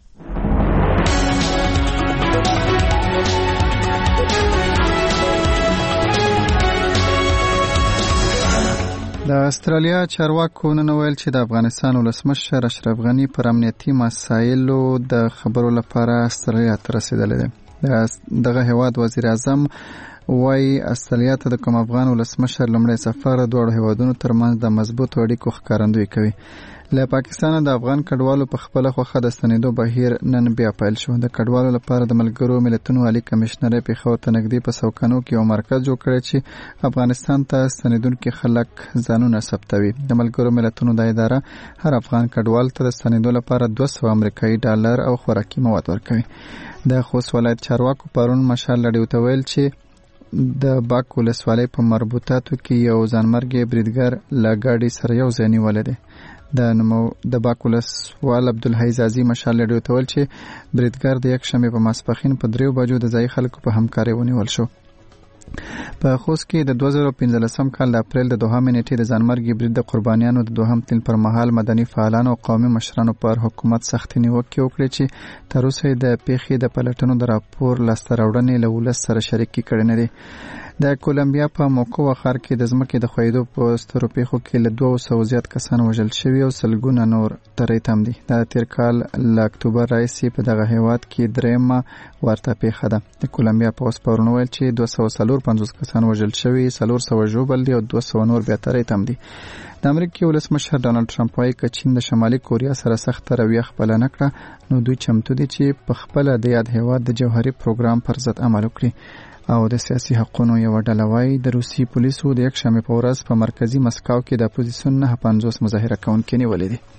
د استرالیا چارواکو نن ویل چې د افغانستان ولسمشر اشرف غني پر امنیتي مسایلو د خبرو لپاره استرالیا ته رسیدلی دی. دغه هیواد وزیر اعظم وايي استرالیا ته د کوم افغان ولسمشر لومړی سفر دواړو هیوادونو ترمنځ د مضبوطو اړیکو ښکارندویي کوي. له پاکستان د افغان کډوالو په خپل خوخه د ستنېدو بهیر نن بیا پیل شو. د کډوالو لپاره د ملګرو ملتونو عالی کمشنري پېښور ته نږدې په سوکانو کې یو مرکز جوړ کړی چې افغانستان ته ستنېدونکي خلک ځانونه ثبتوي. د ملګرو ملتونو د اداره هر افغان کډوال ته د ستنېدو لپاره دوه سوه امریکایي ډالر او خوراکي مواد ورکوي. د خوست ولایت چارواکو پرون مشال راډیو ته ویل چې د باک ولسوالۍ په مربوطاتو کې یو ځانمرګي بریدګر له ګاډي سره یو ځای نیولی دی. د نمو د باک ولسوال عبدالحی زازي مشال راډیو ته ویل چې بریدګر د یک شنبې په ماسپښین په دریو بجو د ځایي خلکو په همکارۍ ونیول شو. په خوست کې د دوه زره پنځلسم کال د اپریل د دوهمې نیټې د ځانمرګي برید د قربانیانو د دوهم تلین پر مهال مدني فعالانو او قومي مشرانو پر حکومت سختې نیوکې وکړې چې تر اوسه د پیښې د پلټنو د راپور لاسته راوړنې له ولس سره شریکې کړې نه دي. د کولمبیا په موکوا ښار کې د ځمکې د ښویېدو په سترو پیښو کې له دوه سوو زیات کسان وژل شوي او سلګونه نور ترې تم دي. دا د تېر کال له اکتوبر راهیسې په دغه هیواد کې درېیمه ورته پیښه ده. د کولمبیا پوځ پرون ویل چې دوه سوه څلور پنځوس کسان وژل شوي، څلور سوه ژوبل دي او دوه سوه نور بیا ترې تم دي. د امریکې ولسمشر ډانلډ ټرمپ وایي که چین د شمالي کوریا سره سخته رویه خپله نه کړه نو دوی چمتو دي چې په خپله د یاد هیواد د جوهري پروګرام پر ضد عمل وکړي. او د سیاسي حقونو یو ډله وایي د روسي پولیسو د یک شنبې په ورځ په مرکزي مسکو کې د اپوزیسیون نه پنځوس مظاهره کوونکي نیولي دي.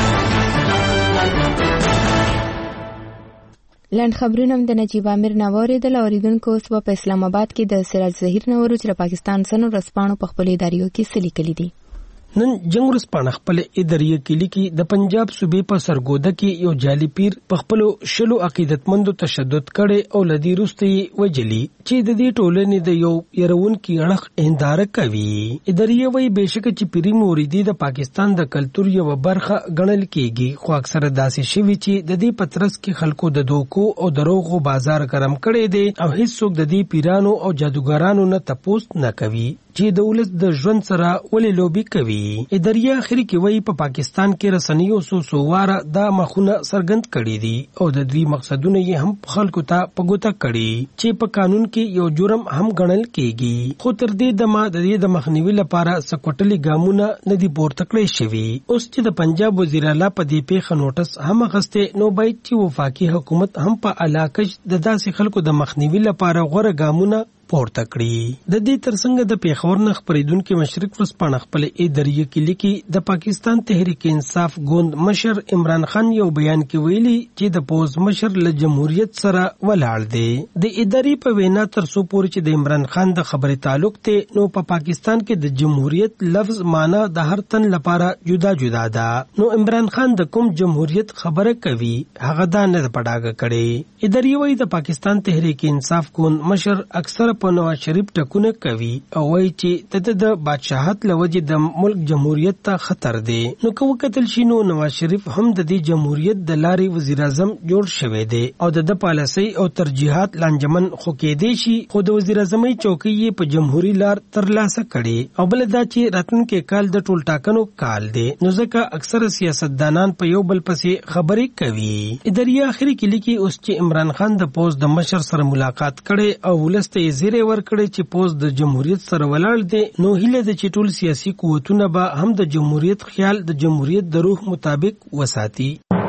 لاند خبرونه د نجیب امیر نه واوریدل. اوریدونکو اوس په اسلام آباد کې د سراج ظهیر نه ورو چې پاکستان سره ورسپانو په خپل اداریو کې سلی کړي دي. نن جنگ ورسپانه خپل اداریه کې لیکي د پنجاب صوبې په سرګوده کې یو جعلي پیر په خپل شلو عقیدتمندو تشدد کړي او لدی روستي وجلی چې د دې ټولنې د یو يرون کې اړه انداره کوي. اداریه وایي بهشکه چې پیری موریدي د پاکستان د کلچر یو برخه ګڼل کیږي، خو اکثره داسې شوی چې د دې پترس کې خلکو د دوکو او دروغو بازار ګرم کړي دي او هیڅوک د دې پیرانو او جادوګرانو نه تپوس نه کوي چې د ولس د ژوند سره ولې لوبي کوي. اداریه اخري کې وایي په پاکستان کې رسنیو سو سوواره دا مخونه سرګند کړي دي او د دوی مقصدونه یې هم خلکو ته پګوته کړي چې په قانون کې یو جرم هم ګڼل کیږي. خو تر دې دمه د دې د مخنیوي لپاره سکوټلي ګامونه نه دي پورته کړی شوي. اوس چې د پنجاب وزیر اعلی په دې پیښه نوټس هم غسته نو باید چې وفاقي حکومت هم په علاقه د داسې خلکو د مخنیوي لپاره غوړه ګامونه پورته کړی. د دې ترڅنګ د پیښور نه خبرېدونکو مشرق ورسپانه خپل اداریه کې لیکي د پاکستان تحریک انصاف ګوند مشر عمران خان یو بیان کې ویلي چې د پوز مشر له جمهوریت سره ولاړ دی. د اداري په وینا تر څو پورې چې د عمران خان د خبرې تعلق ته نو په پا پاکستان کې د جمهوریت لفظ معنی د هر تن لپاره جدا جدا ده. نو عمران خان د کوم جمهوریت خبره کوي هغه دا نه پډاګه کړي. اداري وایي د پاکستان تحریک انصاف ګوند مشر اکثر په نواز شریف ټکونه کوي او وایي چې د بادشاہت لوجه د ملک جمهوریت ته خطر دی. نو کو قتل شینو نواز شریف هم د دې جمهوریت د لارې وزیر اعظم جوړ شوی دی او د پالیسي او ترجیحات لانجمن خو کې دی شي خو د وزیر اعظمي چوکۍ په جمهوریت لار ترلاسه کړي او بل دا چې راتلونکي کال د ټول ټاکنو کال دی نو ځکه اکثر سیاستدانان په یو بل پسې خبرې کوي. اداریه اخري کې لیکي اوس چې عمران خان د پوز د مشر سره ملاقات کړي او ولسته زیری ورکړي چې پوز د جمهوریت سره ولاړ دی نو هیله د چې ټول سیاسي قوتونه به هم د جمهوریت خیال د جمهوریت د روح مطابق وساتي.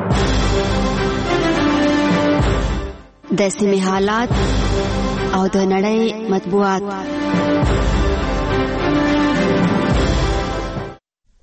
د سیمې حالات او د نړۍ مطبوعات.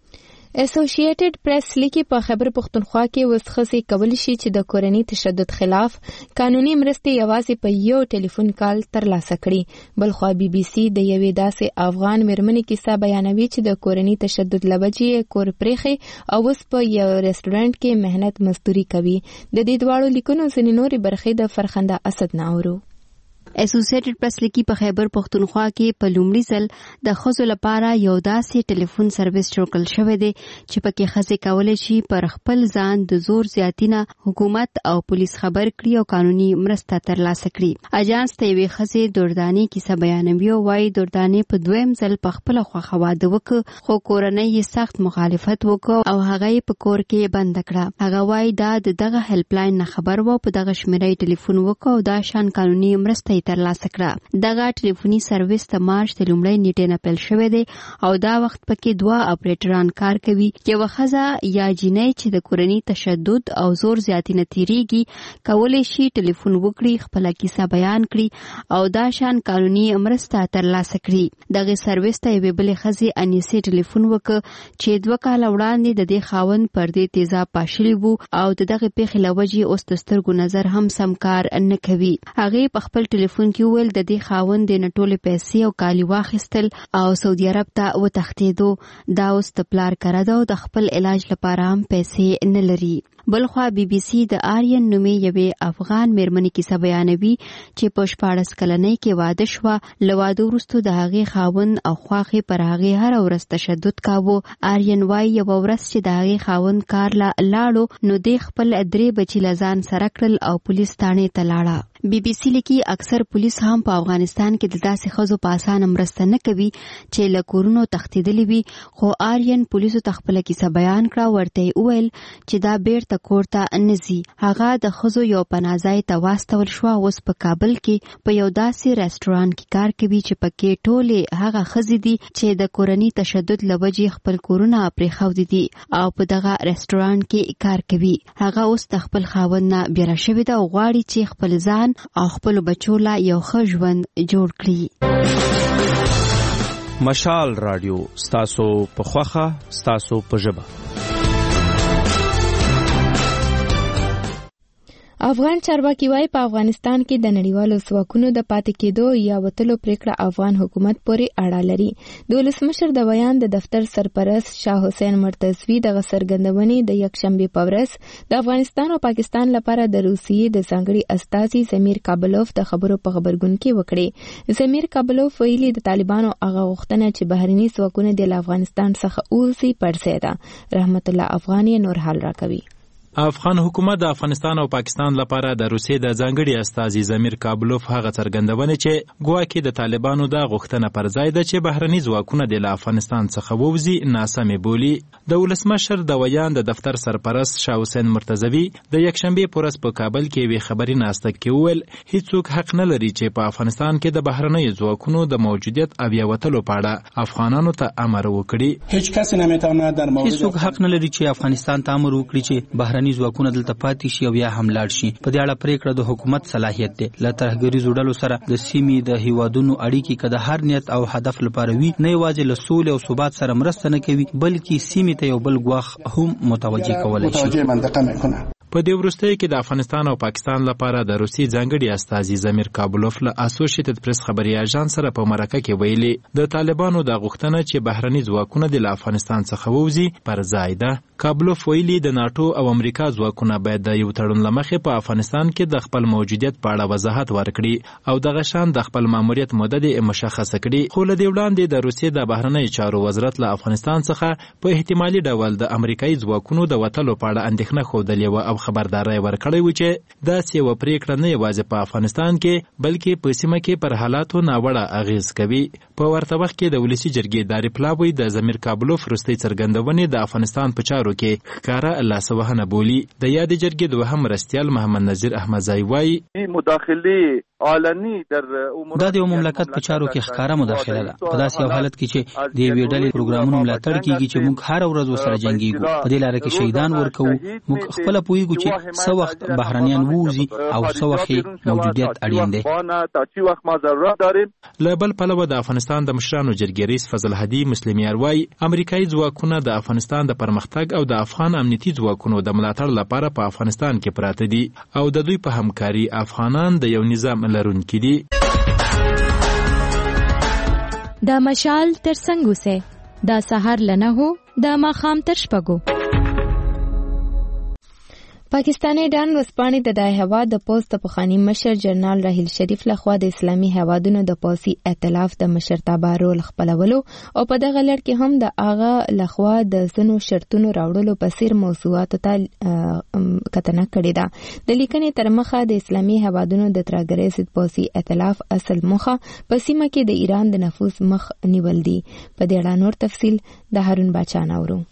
اسوسییټډ پریس لیکي په خیبر پختونخوا کې اوس ښځې کولی شي چې د کورني تشدد خلاف قانوني مرستې یوازې په یو ټلیفون کال ترلاسه کړي. بلخوا بي بي سي د یوې داسې افغان میرمنې کیسه بیانوي چې د کورني تشدد له وجې کور پرېښی او اوس په یو رستورانټ کې مهنت مزدوري کوي. د دې دواړو لیکونو ځینې نورې برخې د فرخنده اسد نه اورو. اسوسییټډ پریس لیکي په خیبر پختونخوا کې په لومړي ځل د ښځو لپاره یو داسې ټلیفون سرویس جوړ کړل شوی دی چې پکې ښځې کولی شي پر خپل ځان د زور زیاتینه حکومت او پولیس خبر کړي او قانوني مرسته ترلاسه کړي. اجانس ته یوې ښځې دردانې کیسه بیانوي او وایي دردانې په دویم ځل په خپله خوښه واده وکړ خو کورنۍ یې سخت مخالفت وکړ او هغه یې په کور کې بنده کړه. هغه وایي دا د دغه هیلپ لاین نه خبر و، په دغه شمیره ټلیفون وکړ او دا شان قانوني مرسته ترلاسه کړه. دغه ټلیفوني سرویس د مارچ د لومړۍ نیټې نه پیل شوی دی او دا وخت پکې دوه اپریټران کار کوي. یوه ښځه یا جینۍ چې د کورني تشدد او زور زیاتي نه تیریږي کولی شي ټلیفون وکړي، خپله کیسه بیان کړي او دا شان قانوني مرسته ترلاسه کړي. دغه سرویس ته یوې بلې ښځې انیسې ټلیفون وکړ چې دوه کاله وړاندې د دې خاوند پر دې تیزاب پاشلی وو او د دغه پیښې له وجې اوس د سترګو نظر هم سم کار نه کوي. هغې په خپل ټلیفون کې ویل د دې خاوند نه ټولې پیسې او کالي واخیستل او سعودي عرب ته وتښتېدو. دا اوس د پلار کره ده او د خپل علاج لپاره هم پیسې نه لري. بلخوا بي بي سي د آریان نومې یوې افغان میرمنې کیسه بیانوي چې په شپاړس کلنۍ کې واده شوه. له واده وروسته د هغې خاوند او خواښې پر هغې هره ورځ تشدد کاوه. آریان وایي یوه ورځ چې د هغې خاوند کار له لاړو نو دې خپل درې بچي له ځان سره کړل او پولیس تاڼې ته لاړه. بي بي سي لیکي اکثر پولیس هم په افغانستان کې د داسې ښځو په اسانه مرسته نه کوي چې له کورونو تښتېدلي وي، خو آریان پولیسو ته خپله کیسه بیان کړه. ورته یې وویل چې دا بیرته کور ته نه ځي. هغه د ښځو یو پناه ځای ته واستول شوه. اوس په کابل کې په یو داسې رستورانټ کې کار کوي چې پکې ټولې هغه ښځې دي چې د کورني تشدد له وجې خپل کورونه پرېښودي دي او په دغه رستورانټ کې کار کوي. هغه اوس د خپل خاوند نه بیره شوې ده او غواړي چې خپل ځان او خپل بچو لا یو ښه ژوند جوړ کړي. مشال رادیو ستاسو په خوښه ستاسو په ژبه. افغان چارواکي وايي په افغانستان کې د نړیوالو ځواکونو د پاتې کېدو یا وتلو پریکړه افغان حکومت پورې اړه لري. د ولسمشر د بیان د دفتر سرپرست شاه حسین مرتضوي دغه څرګندونې د یکشنبې په ورځ د افغانستان او پاکستان لپاره د روسیې د ځانګړي استازي زمیر کابلوف د خبرو په خبرګون کې وکړې. زمیر کابلوف ویلي د طالبانو هغه غوښتنه چې بهرني ځواکونه د افغانستان څخه اوسي پرځای ده. رحمت الله افغاني نور حال راکوي. افغان حکومت د افغانستان او پاکستان لپاره د روسیې د ځانګړي استازي زمیر کابلوف هغه څرګندونه چې ګواکې د طالبانو د غوښتنه پر ځای ده چې بهرني ځواکونه د افغانستان څخه ووځي ناسمې بولي. د ولسمشر د ویان د دفتر سرپرست شاه حسین مرتضوي د یکشنبې په ورځ په کابل کې یوې خبري ناسته کې وویل هیڅوک حق نه لري چې په افغانستان کې د بهرنیو ځواکونو د موجودیت او یا وتلو په اړه افغانانو ته امر وکړي. هیڅ کس نمیتونه در مورد هیڅوک حق نه لري چې افغانستان ته امر وکړي چې بهرني ځواکونه دلته پاتې شي او یا هم لاړ شي. په دې اړه پریکړه د حکومت صلاحیت دی. له ترهګریزو ډلو سره د سیمې د هیوادونو اړیکې که د هر نیت او هدف لپاره وي نه یوازې له سولې او ثبات سره مرسته نه کوي بلکې سیمې ته یو بل ګواښ هم متوجه کولی شي. په دې وروستیو کې د افغانستان او پاکستان لپاره د روسي ځانګړي استازي زمیر کابلوف له اسوسییټډ پریس خبري اژانس سره په مرکه کې ویلي د طالبانو د غوښتنه چې بهرني ځواکونه د افغانستان څخه ووځي پر ځای ده. کابلوف ویلي د ناتو او امریکا ځواکونه باید د یو تړون له مخې په افغانستان کې د خپل موجودیت په اړه وضاحت ورکړي او دغه شان د خپل ماموریت موده د مشخصه کړي. خو له دې وړاندې د روسیې د بهرنیو چارو وزارت له افغانستان څخه په احتمالي ډول د امریکایي ځواکونو د وتلو په اړه اندېښنه ښودلې وه او خبرداری ورکړی و چې داسې یوه پریکړه نه یوازې په افغانستان کې بلکې په سیمه کې پر حالاتو ناوړه اغیز کوي. په ورته وخت کې د ولسي جرګې دارې پلاوی د زمیر کابلوف وروستۍ څرګندونې د افغانستان په چارو کې ښکاره لاسوهنه بولي. د یادې جرګې دوهم مرستیال محمد نظیر احمدزی وایي این مداخله علني در امور دا د مملکت په چارو کې ښکارا مداخله ده په داسې یو حالت کې چې د یوې ډلې پروګرامونو ملاتړ کیږي چې موږ هر ورځ ورسره جنګیږو په دې لاره کې شهیدان ورکو موږ خپل پوهیږو چې څو وخت بهرنیان ووزي او څو وخت موجودیت اړین دی. له بل پلوه د افغانستان د مشرانو جرګې رئیس فضل هدي مسلمیار وايي امریکایي ځواکونه د افغانستان د پرمختګ او د افغان امنیتي ځواکونو د ملاتړ لپاره په افغانستان کې پراته دي او د دوی په همکاري افغانان د یو نظام لرونکي دي. دا مشال تر څنګه وسه دا سحر لنه هو دا ماخام تر شپږو. پاکستانی ډان ورځپاڼې د دای هواد د پوسټ د پخوانی مشر جنرال راحیل شریف لخوا د اسلامي هوادونو د پوسی ائتلاف د مشرتابه رول خپلولو او په دغه لړ کې هم د اغه لخوا د سنو شرطونو راوړلو په سیر موضوعات ته کتنه کړې ده. د لیکنې تر مخه د اسلامي هوادونو د ترګری ضد پوسی ائتلاف اصل مخه په سیمه کې د ایران د نفوذ مخ نیول دي. په دې اړه نور تفصیل د هارون باچا نورو.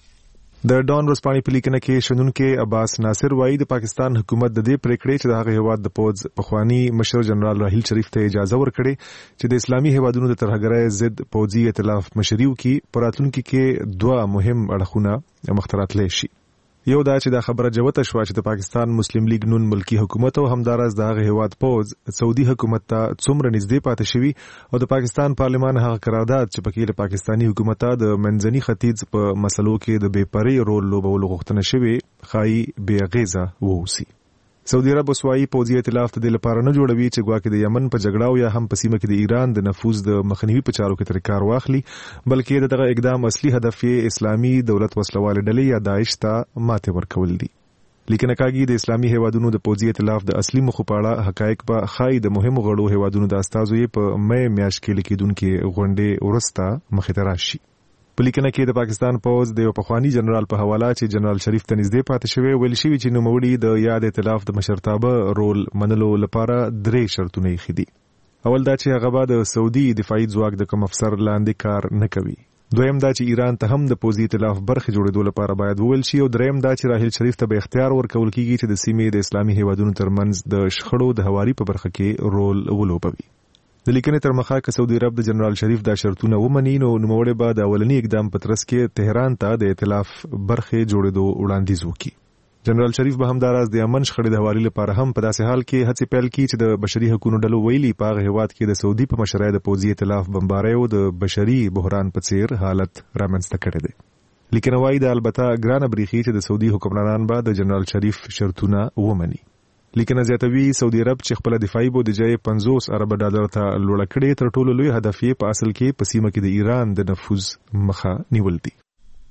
د ډان ورځپاڼې په لیکنه کې شنونکو عباس ناصر وایي د پاکستان حکومت د دې پریکړې چې د هغه هیواد د پوز پخوانی مشر جنرال راحیل شریف ته اجازه ورکړي چې د اسلامي هیوادونو د ترهګرۍ ضد پوځي ائتلاف مشري وکړي په راتلونکي کې دوه مهم اړخونه مختراتلی شي. یو دا چې دا خبره جوته شو چې د پاکستان مسلم لیگ نون ملکی حکومت او همدارس د هغه هیواد پوز سعودي حکومت ته څومره نږدې پاتې شوی او د پاکستان پارلمان هغه قرارداد چې پکې له پاکستانی حکومت د منځني ختیځ په مسلو کې د بې پرې رول لوبولو غوښتنه شوی خای بې غیزه ووسی. سعودي عرب وسوایي پوځي ائتلاف ته د لپاره نه جوړوي چې ګواکې د یمن په جګړه او یا هم په سیمه کې د ایران د نفوذ د مخنیوي په چارو کې تر کار واخلي بلکې دغه اقدام اصلي هدف یې اسلامي دولت وسلواله ډلې یا داعش ته ماته ورکول دي. لیکن کاږي د اسلامي هیوادونو د پوځي ائتلاف د اصلي مخ په اړه حقایق په خای د مهمو غړو هیوادونو د استازو په مې میاشت کې لیکیدونکو غونډې ورسته مخې ته راشي. په لیکنه کې د پاکستان پوز د یو پخوانی جنرال په حواله چې جنرال شریف ته نږدې پاتې شوی ویل شوی چې نوموړي د یاد ائتلاف د مشرتابه رول منلو لپاره درې شرطونه یې خدي. اول دا چې هغه به د سعودي دفاعي ځواک د کوم افسر لاندې کار نه کوي. دویم دا چې ایران ته هم د پوځي ائتلاف برخه جوړېدو لپاره باید وویل شي او دریم دا چې راحیل شریف ته به اختیار ورکول کیږي چې د سیمې د اسلامي هیوادونو ترمنځ د شخړو د هواري په برخه کې رول ولوبوي. د لیکنې تر مخه که سعودي عرب د جنرال شریف دا شرطونه ومني نو نوموړی به د اولنی اقدام په ترڅ کې تهران ته د ائتلاف برخه جوړېدو وړاندیز وکړي. جنرال شریف به همداراز د امن شخړې د هواري لپاره هم په داسې حال کې هڅې پیل کړي چې د بشري حقوقو ډلو ویلي په هغه هیواد کې د سعودي په مشرۍ د پوځي ائتلاف بمبارۍ او د بشري بحران په څیر حالت رامنځته کړی دی. لیکن وايي د البته ګرانه بریخي چې د سعودي حکمرانان به د جنرال شریف شرطونه ومني. لیکن زیاتوي سعودي عرب چې خپل دفاعي بودیجه پنځوس ارب ډالر ته لوړه کړې تر ټولو لوی هدف یې په اصل کې په سیمه کې د ایران د نفوذ مخه نیول دي.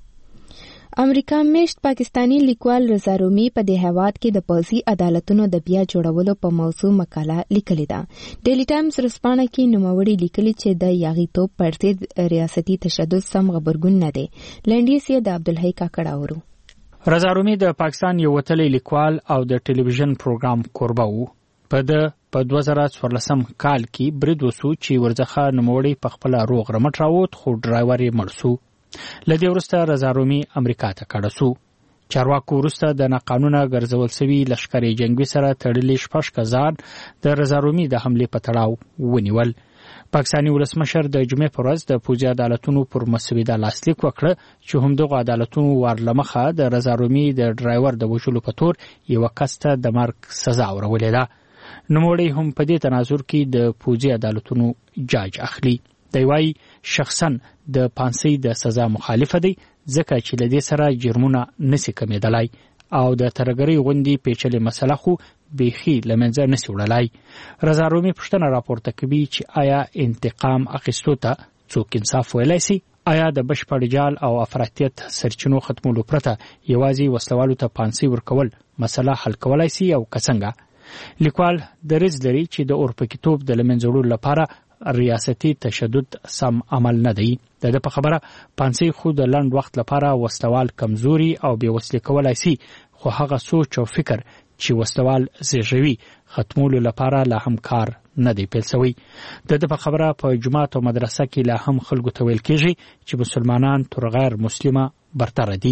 امریکا میشت پاکستانی لیکوال رضا رومي په دې هیواد کې د پوځي عدالتونو د بیا جوړولو په موضوع مقاله لیکلې ده. ډیلی ټایمز ورځپاڼه کې نوموړي لیکلي چې د یاغیتوب پر ضد ریاستي تشدد سم غبرګون نه دی. لنډیز یې د عبدالحی کاکړ اورو. رضا رومي د پاکستان یو وتلی لیکوال او د ټلویزیون پروګرام کوربه وو. په د په دوه زره څوارلسم کال کې برید وسو چې ورځخه نوموړي په خپل روغ رمټ راووت خو ډرایور یې مړ سو. له دې وروسته رضا رومي امریکا ته کډه سو. چارواکو وروسته د ناقانونه ګرځول سوي لښکرې جنگي سره تړلي شپږ کسان د رضا رومي د حملې په تړاو ونیول. پاکستانی ولسمشر د جمعې پر ورځ د پوځي عدالتونو پر مسوده لاسلیک وکړ چې همدغه عدالتونو ورلمخه د رضا رومي د ډرایور د وژلو په تور یو کس ته د مرګ سزا ورولې ده. نوموړی هم په دې تناظر کې د پوځي عدالتونو جاج اخلي. دی وايي شخصا د پانسۍ د سزا مخالفه دی ځکه چې له دې سره جرمونه نسی کمېدلای او د ترګری غوندي پیچلې مسله خو بیخي لمنځه نسی وړلای. رضا رومي پښتنه راپورته کوي چې آیا انتقام اخیستو ته څوک انصاف ویلای شي؟ آیا د بشپړ جال او افراطیت سرچینو ختمولو پرته یوازې وسلوالو ته پانسۍ ورکول مسله حل کولای شي او کڅنګه؟ لیکوال دریځ لري چې د اورپکیتوب د لمنځه لپاره ریاستي تشدد سم عمل نه دی. د دې په خبره پانسۍ خو د لنډ وخت لپاره وسلوال کمزوري او بې وسلې کولای شي خو هغه سوچ او فکر چې وسلوال زیږوي ختمولو لپاره لا هم کار نه دی پیل شوی. د دې په خبره په جماعت او مدرسه کې لا هم خلکو ته ویل کېږي چې مسلمانان تر غیر مسلمه برتر دي.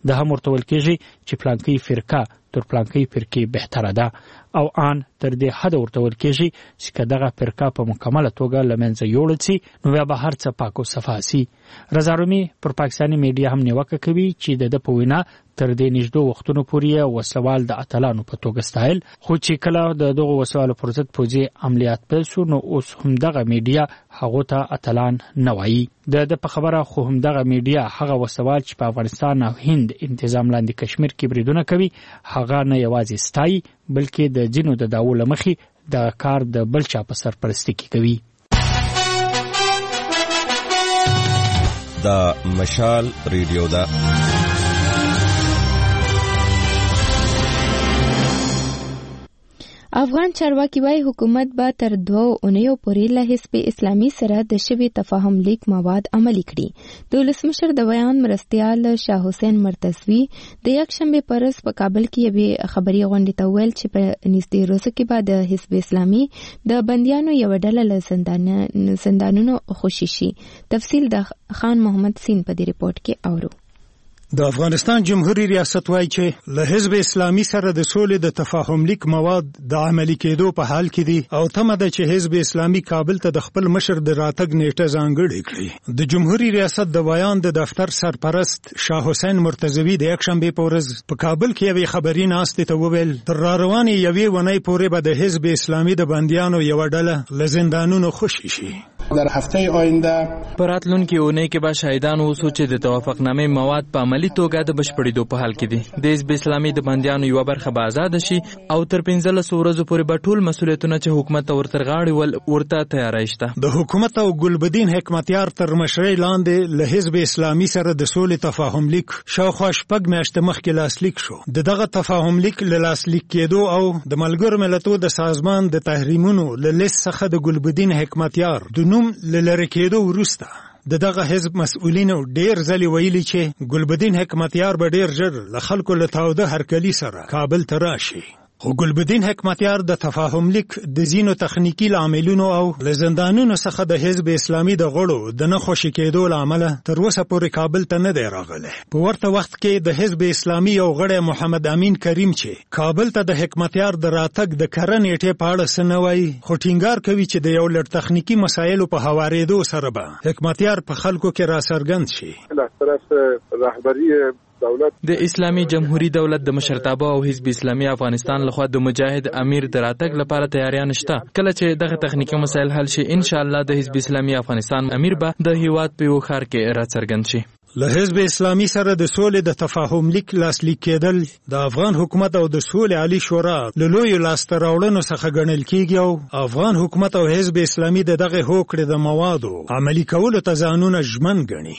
د هم ورته ویل کېږي چې پلانکۍ فرقه تر پلانکۍ فرقې بهتره ده او آن تر دې حد ورته ویل کېږي چې که دغه فرقه په مکمله توګه له منځه یوړل سي نو بیا به هر څه پاک او صفا سي. رضا رومي پر پاکستاني میډیا هم نیوکه کوي چې د ده په وینا تر دې نږدې وختونو پورې وسلوال د اتلانو په توګه ستایل، خو چې کله د دغو وسلوالو پر ضد پوځي عملیات پیل شو نو اوس هم دغه میډیا هغو ته اتلان نه وایي. د ده په خبره خو هم دغه میډیا هغه وسلوال چې په افغانستان او هند انتظام لاندې کشمیر کې بریدونه کوي هغه نه یوازې ستایي بلکې د ځینو د دعوو له مخې دغه کار د بل چا په سرپرستي کې کوي. دا مشال ریډیو ده. افغان چارواکي وايي حکومت به تر دوه اونیو پورې له حزب اسلامي سره د شوي تفاهم لیک مواد عملي کړي. د ولسمشر د بیان مرستیال شاه حسین مرتضوي د یکشنبه په ورځ په کابل کې یوې خبري غونډې ته ویل چې په نږدې ورځو کې به د حزب اسلامي د بندیانو یو ډله له زندانونو خوشي شي. تفصیل د خان محمد سین په دې ریپورت کې اورو. د افغانستان جمهوریت ریاست وايي چې له حزب اسلامي سره د سولې د تفاهم لیک مواد د عملي کېدو په حال کې دي او تمه ده چې حزب اسلامي کابل ته د خپل مشر د راتګ نیټه ځانګړې کړي. د جمهوریت ریاست د بیان د دفتر سرپرست شاه حسین مرتضوي د یکشنبه په ورځ په کابل کې یوې خبري ناستې ته وویل تر را روانې یوې ونې پورې به د حزب اسلامي د بندیانو یو ډله له زندانونو خوشي شي. در هفته آینده په راتلونکي اونۍ کې به شاهدان اوسو چې د توافقنامې مواد په عملي توګه د بشپړېدو په حال کې دي. د حزب اسلامي د بندیانو یوه برخه به آزاده شي او تر پنځلسو ورځو پورې به ټول مسؤلیتونه چې حکومت ته ورتر غاړې ول ورته تیاری شته. د حکومت او ګلبدین حکمتیار تر مشرۍ لاندې له حزب اسلامي سره د سولې تفاهم لیک شاوخوا شپږ میاشتې مخکې لاسلیک شو. د دغه تفاهم لیک له لاسلیک کېدو او د ملګرو ملتونو د سازمان د تحریمونو له لیست څخه د ګلبدین حکمتیار د نوم له لرې کېدو وروسته د دغه حزب مسؤلینو ډېر ځلې ویلي چې ګلبدین حکمتیار به ډېر ژر له خلکو له تاوده هرکلي سره کابل ته راشي. خو ګلبدین حکمتیار د تفاهم لیک د ځینو تخنیکی لاملونو او له زندانونو څخه د حزب اسلامي د غړو د نه خوشي کېدو له امله تر اوسه پورې کابل ته نه دی راغلی. په ورته وخت کې د حزب اسلامي یو غړی محمد امین کریم چې کابل ته د حکمتیار د راتګ د کره نیټې په اړه څه نه وایي خو ټینګار کوي چې د یو لړ تخنیکی مسایلو په هوارېدو سره به حکمتیار په خلکو کې راڅرګند شي. له طرف رهبری دولت د اسلامي جمهوریت دولت د مشرتابه او حزب اسلامي افغانستان لخوا د مجاهد امیر د راتګ لپاره تیاریان شته. کله چې دغه تخنیکی مسایل حل شي ان شاء الله د حزب اسلامي افغانستان امیر به د هیواد په یو ښار کې راڅرګند شي. له حزب اسلامي سره د سولې د تفاهم لیک لاسلیک کېدل د افغان حکومت او د سولې عالی شورا له لویو لاسته راوړنو څخه ګڼل کېږي او افغان حکومت او حزب اسلامي د دغه هوکړې د موادو عملي کولو ته ځانونه ژمن ګڼي.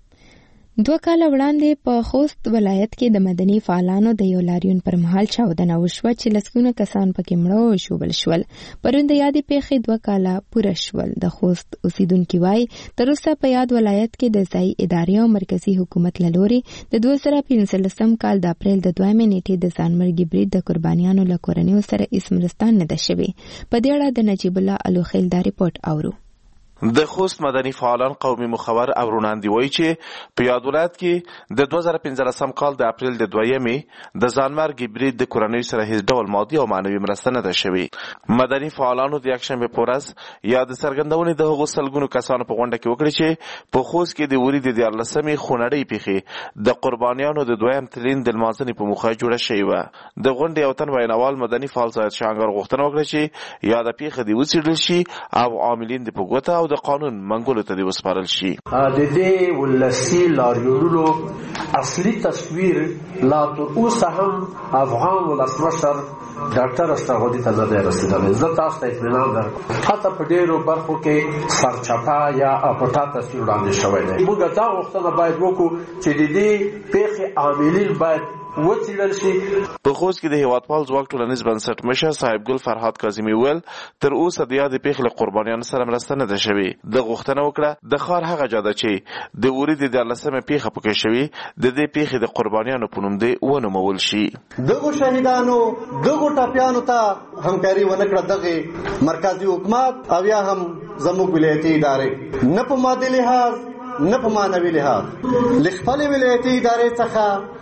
دوه کاله وړاندې په خوست ولایت کې د مدني فعالانو د یو لاریون پر مهال چاودنه وشوه چې لسګونه کسان پکې مړه او ژوبل شول. پرون د یادې پیښې دوه کاله پوره شول. د خوست اوسیدونکي وایي تر اوسه په یاد ولایت کې د ځایي ادارې او مرکزي حکومت له لورې د دوه زره پنځلسم کال د اپریل د دویمې نیټې د ځانمرګي برید د قربانیانو له کورنیو سره هیڅ مرسته نه ده شوې. په دې اړه د نجیب الله الوخیل دا ریپورت اورو. د خوست مدني فعالان قومي مخور او روناندي وایي چې په یاد ولایت کې د دوه زره پنځلسم کال د اپریل د دویمې د ځانمرګي برید د کورنیو سره هیڅ ډول مادي او معنوي مرسته نه ده شوې. مدني فعالانو د یکشنبه په ورځ یا د څرګندونې د هغو سلګونو کسانو په غونډه کې وکړې چې په خوست کې د وري د دیارلسمې خونړۍ پیښې د قربانیانو د دویم تلین د لمانځنې په موخه جوړه شوې وه. د غونډې یو تن ویناوال مدني فعال زاهد شانګر غوښتنه وکړه چې یاده پیښه دې وڅېړل شي او عاملین د په ګوته د قانون منګولو ته دې وسپارل شي. د دې ولسي لاریونونو اصلي تصویر لا تر اوسه هم افغان ولسمشر ډاکټر اشرف غني ته نه دی رسېدلی. زه تاسو ته اطمینان درکوم حتی په ډېرو برخو کې سرچپه یا پټه تصویر وړاندې شوی دی. موږ دا غوښتنه باید وکړو چې د دې پیښې عاملین باید وڅېړل شي. په خوست کې د هیوادپال ځواک ټولنیز بنسټ مشر صاحب ګل فرهاد کاظمي ویل تر اوسه د یادې پیښې له قربانیانو سره مرسته نه ده شوې. د غوښتنه وکړه د ښار هغه جا ده چې د وري د دیارلسمې پیښه پکې شوې د دې پیښې د قربانیانو په نوم دې ونومول شي. دغو شهیدانو دغو ټپیانو ته همکاري ونه کړه دغه مرکزي حکومت او یا هم زموږ ولایتي ادارې نه په مادي لحاظ نه په معنوي لحاظ له خپلې ولایتي ادارې څخه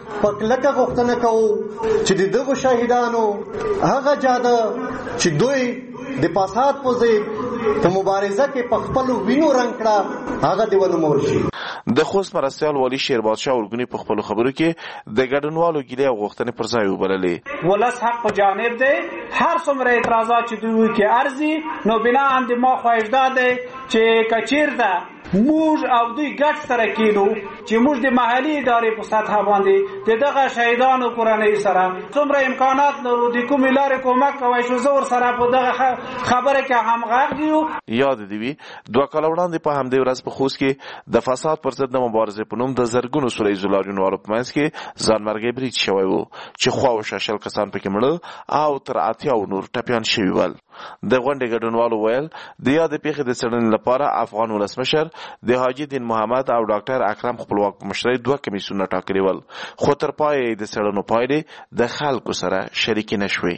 پکلکه غوښتنه کوو چې د دغو شهیدانو هغه جاده چې دوی د فساد په ضد په مبارزه کې په خپلو وینو رنګ کړه هغه دې ونومول شي. د خوست مرستیال والي شیربادشاه ارګونی په خپلو خبرو کې د ګډونوالو ګیلې او غوښتنې پر ځای وبللې. ولس حق په جانب دی، هر څومره اعتراضات چې دوی کې ارزي نو بنا هم د ما خواهش داده چې کچیر ده موږ او دوی ګډ سره کینو چې موږ د محلي ادارې په سطح باندې د دغه شهیدانو کورنۍ سره څومره امکانات لرو د کومې لارې کومک کوی شو زه ورسره په دغه خبره کې همغږ یو. یاد دې وي دوه کاله وړاندې په همدې ورځ په خوست کې د فساد پر ضد د مبارزې په نوم د زرګونو سوله ایزو لاریونوالو په منځ کې ځانمرګي برید شوی و چې خواوشا شل کسان پکې مړه او تر اتیاو نور ټپیان شوي ول. د غونډې ګډونوالو ویل د یادې پیښې د څېړنې لپاره افغان ولسمشر د حاجي دین محمد او ډاکټر اکرم خپلواک په مشرۍ دوه کمیسیونونه ټاکلي ول، خو تر پایه د څېړنو پایلې د خلکو سره شریکې نه شوې.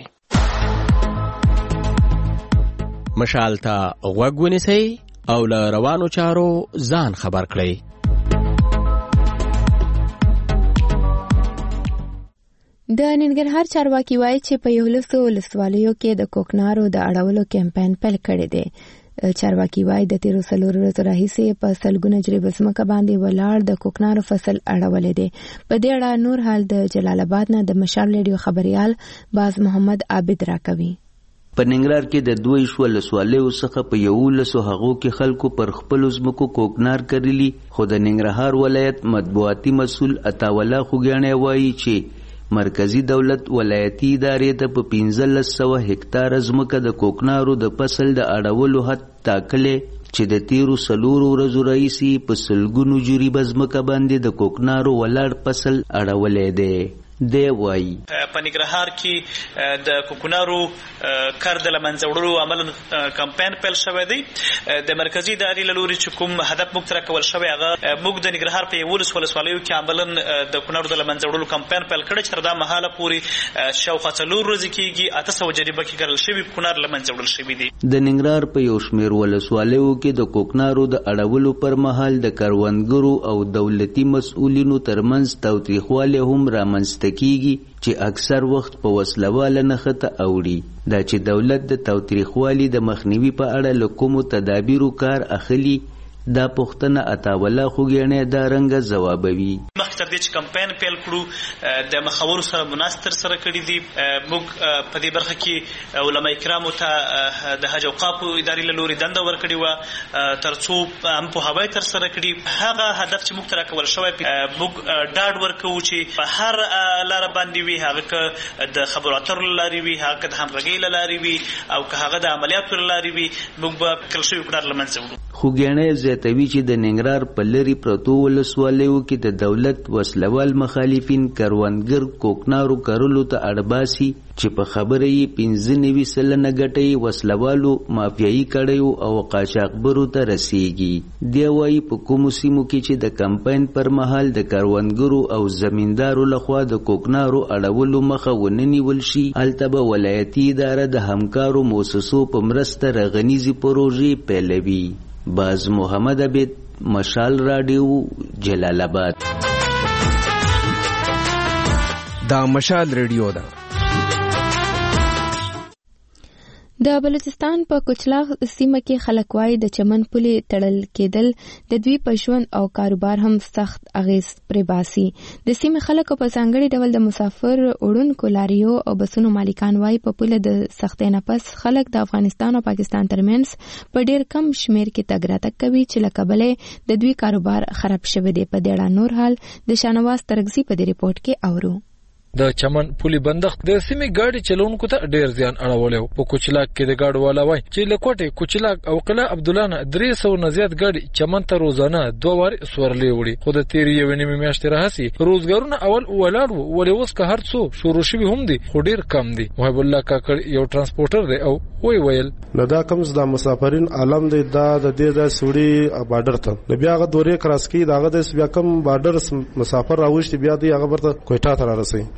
مشال ته غوږ ونیسئ او له روانو چارو ځان خبر کړئ. د ننګرهار چارواکي وایي چې په یولسو ولسوالیو کې د کوکنارو د اړولو کمپاین پیل کړی دی. چارواکي وایي د تیرو څلورو ورځو راهیسې په سلګونه جریبه ځمکه باندې ولاړ د کوکنارو فصل اړولی دی. په دې اړه نور حال د جلال آباد نه د مشال ریډیو خبریال باز محمد عابد راکوي. په ننګرهار کې د دوه شو ولسوالیو څخه په یولسو هغو کې خلکو پر خپلو ځمکو کوکنار کرلی، خو د ننګرهار ولایت مطبوعاتي مسؤل عطاوالله خوږیاڼی وایي چې مرکزی دولت ولایتي ادارې ته په پنځلس سوه هکتاره ځمکه د کوکنارو د فصل د اړولو حد ټاکلې چې د تیرو څلورو ورځو راهیسې په سلګونو جریبه ځمکه باندې د کوکنارو ولاړ فصل اړولی دی. دی وایي په ننګرهار کې د کوکنارو کار د له منځه وړلو عملا کمپاین پیل شوی دی. د مرکزي ادارې له لوري چې کوم هدف موږ ته راکول شوی هغه موږ د ننګرهار په یولس ولسوالیو کې عملا د کوکنارو د له منځه وړلو کمپاین پیل کړی چې تر دا مهاله پورې شاوخوا څلور ورځې کېږي اته سوه جریبه کې کرل شوي کوکنار له منځه وړل شوي دي. د ننګرهار په یو شمېر ولسوالیو کې د کوکنارو د اړولو پر مهال د کروندګرو او دولتي مسؤلینو ترمنځ تاوتریخوالی هم رامنځته کیږي چې اکثر وخت په وسلواله نښته اوړي. دا چې دولت د تاوتریخوالي د مخنیوي په اړه له کومو تدابیرو کار اخلي، دا پوښتنه عطاوالله خوږیاڼی دا رنګه ځوابوي. مخکې تر دې چې کمپاین پیل کړو د مخورو سره مناسب ترسره کړي دي. موږ په دې برخه کې علما کرامو ته د حج اوقافو ادارې له لوري دنده ورکړې وه تر څو هم پوهاوی ترسره کړي. هغه هدف چې موږ ته راکول شوی موږ ډاډ ورکوو چې په هر لاره باندې وي، هغه که د خبرو اترو له لارې وي، هغه که د همغږۍ له لارې وي، او که هغه د عملیاتو له لارې وي، موږ به کړل شوي کوکنار له منځه وړو. خوږیاڼی زیاتوي چې د ننګرهار په لرې پرتو ولسوالیو کې د دولت وسلوال مخالفین کروندګر کوکنارو کرلو ته اړباسي چې په خبره یې پنځه نوي سلنه ګټه وسلوالو مافیایي کړیو او قاچاقبرو ته رسیږي. دی وایي په کومو سیمو کې چې د کمپاین پر مهال د کروندګرو او زمیندارو لخوا د کوکنارو اړولو مخه ونه نیول شي، هلته به ولایتي اداره د همکارو موسسو په مرسته رغنیزې پروژې پیلوي. باز محمد عبید، مشال رادیو، جلال آباد. دا مشال رادیو ده. د بلوچستان په کوچلاغ سیمه کې خلک وایي د چمن پولې تړل کېدل د دوی په ژوند او کاروبار هم سخت اغیز پرې باسي. د سیمې خلکو په ځانګړي ډول د مسافر وړونکو لاریو او بسونو مالکان وایي په پوله د سختۍ نه پس خلک د افغانستان او پاکستان ترمنځ په ډیر کم شمیر کې تګ راتګ کوي چې له کبله د دوی کاروبار خراب شوی دی. په دې اړه نور حال د شانواز ترغزي په دې ریپورت کې اورو. د چمن پولی بندښت د سیمې ګاډي چلونکو ته ډیر زیان اړولی و. په کوچلاک کې د ګاډو والا وایي چې له کوټې کوچلاک او قلعه عبدالله نه درې سوه نه زیات ګاډي چمن ته روزانه دوه وارې سورلې وړي، خو د تېرې یوې نیمې میاشتې راهسې روزګارونه اول ولاړ وو، ولې اوس که هر څو شروع شوي هم دي خو ډیر کم دي. محب الله کاکړ یو ترانسپورټر دی او وی ویل نو دا کوم د مسافرین عالم دی دا د دې د سوړي بارډر ته نو بیا هغه دورې کراس کی داغه د بیا کوم بارډر مسافر راوښتي بیا دی هغه ورته کوټه ته راسي.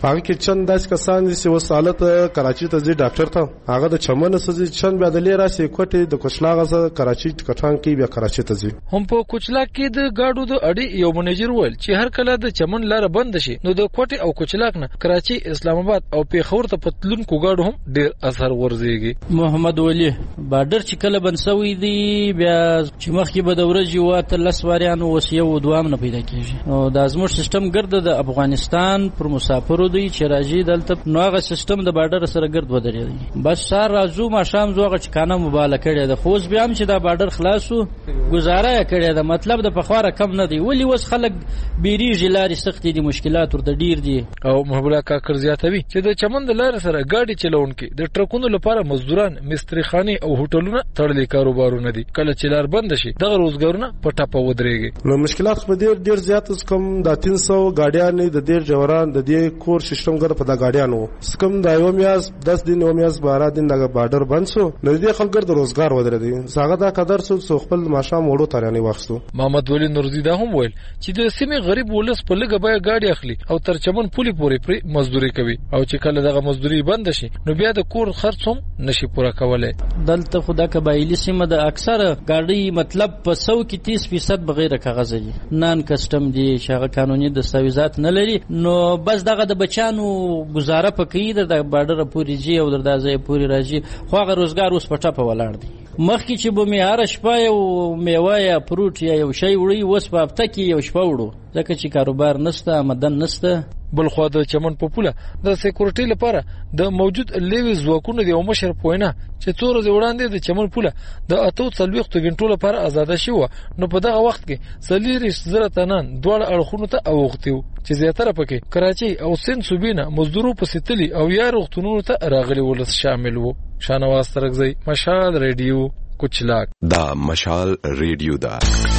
هغه کې چند داس کسان دي چې وسالت کراچي ته ځي ډاکټر ته هغه د چمن سره چند بیا د لیرا سي کوټه د کوچلاغه سره کراچي کټان کې بیا کراچي ته ځي. هم په کوچلا کې د گاډو د اډي یو منیجر ویل چې هر کله د چمن لار بند شي نو د کوټه او کوچلاغ نه کراچي اسلام آباد او پیښور ته پتلون کو گاډو هم ډیر اثر ورزيږي. محمد ولی بارډر چې کله بنسوي دی بیا چې مخکې به د ورځې واته لسواریان وسیو دوام نه پیدا کیږي. نو د ازموش سیستم ګرد د افغانستان پر مسافرو دی چې راځي دلته نو هغه سیستم د بارډر سره ګرد ودرې دی. بس سار راځو ما شام زوغه چې کانه مبالغه کړي د خوځ بیا هم چې دا بارډر خلاصو گزاره کړي دا مطلب د پخواره کم نه دی ولی وس خلک بیریږي لارې سختې دي مشکلات ورته ډیر دي. او محبوب الله کاکر زیاتوي چې د چمن د لار سره ګاډي چلونکي د ټرکونو لپاره مزدوران مستریخانه او هوټلونه تړلي کاروبارونه دي. کله چې لار بند شي دغه روزګارونه په ټاپه ودرېږي. نو مشکلات خو ډیر ډیر زیات کم د تین سو ګاډیان د ډیر جوړان د دې کور سیستم ګر په د ګاډیانو سکم د یو میاس دس دن یو میاس بارہ دن د بارډر بند شو نو دې خلګر د روزګار ودرېدي. څنګه دا قدر څو خپل ماشام وړو ترانه واخستو. محمد ولی نورزی دا هم ویل چې د سیمې غریب ولس په لګه بیا ګاډي اخلي او تر چمن پولی پورې پرې مزدوري کوي او چې کله دغه مزدوري بند شي نو بیا د کور خرڅ هم نشي پوره کولای. دلته خدا قبایلی سیمه د اکثر ګاډي مطلب په سو کې تیس فیصد بغیر کاغذ دي نان کسٹم دي شغه قانوني دستاویزات نه لري. نو بس دغه د بچانو گزاره پکې د بارډر پوری جی او دردازه پوری راځي خو هغه روزګار اوس پټه په ولاړ دي. مخکې چې به می هر شپه یو میوه یا فروټ یا یو شی وړي اوس په هفته کې یو شپه وړو ځکه چې کاروبار نشته آمدن نشته. بل خو د چمن په پوله د سکیورټي لپاره د موجود لیوي ځواکونو د یو مشر پوینه چې څو ورځې وړاندې د چمن پوله د اتو څلوېښتو غنټو لپاره آزاد شوه نو په دغه وخت کې څلوېښت زره تنان دواړه اړخونو ته اوختیو چې زیاتره پکې کراچي او سند صوبینه مزدورو په ستلي او یا روغتونونو ته راغلي ولس شامل وو. شانواز ترغزی مشال ریډیو کوچلاک. دا مشال ریډیو دا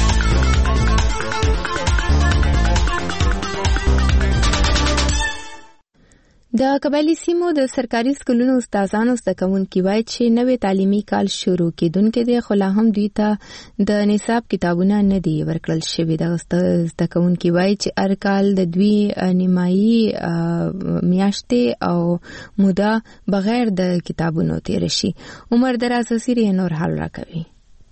د قبایلی سیمو د سرکاري سکولونو استادانو زده کوونکي وایي چې نوې تعلیمي کال شروع کېدونکې دی خو لا هم دوی ته د نصاب کتابونه نه دي ورکړل شوي. د زده کوونکي وایي چې هر کال د دوی نیمایي میاشتې او موده بغیر د کتابونو تیر شي. عمر دراز وزیر نور حال راکوي.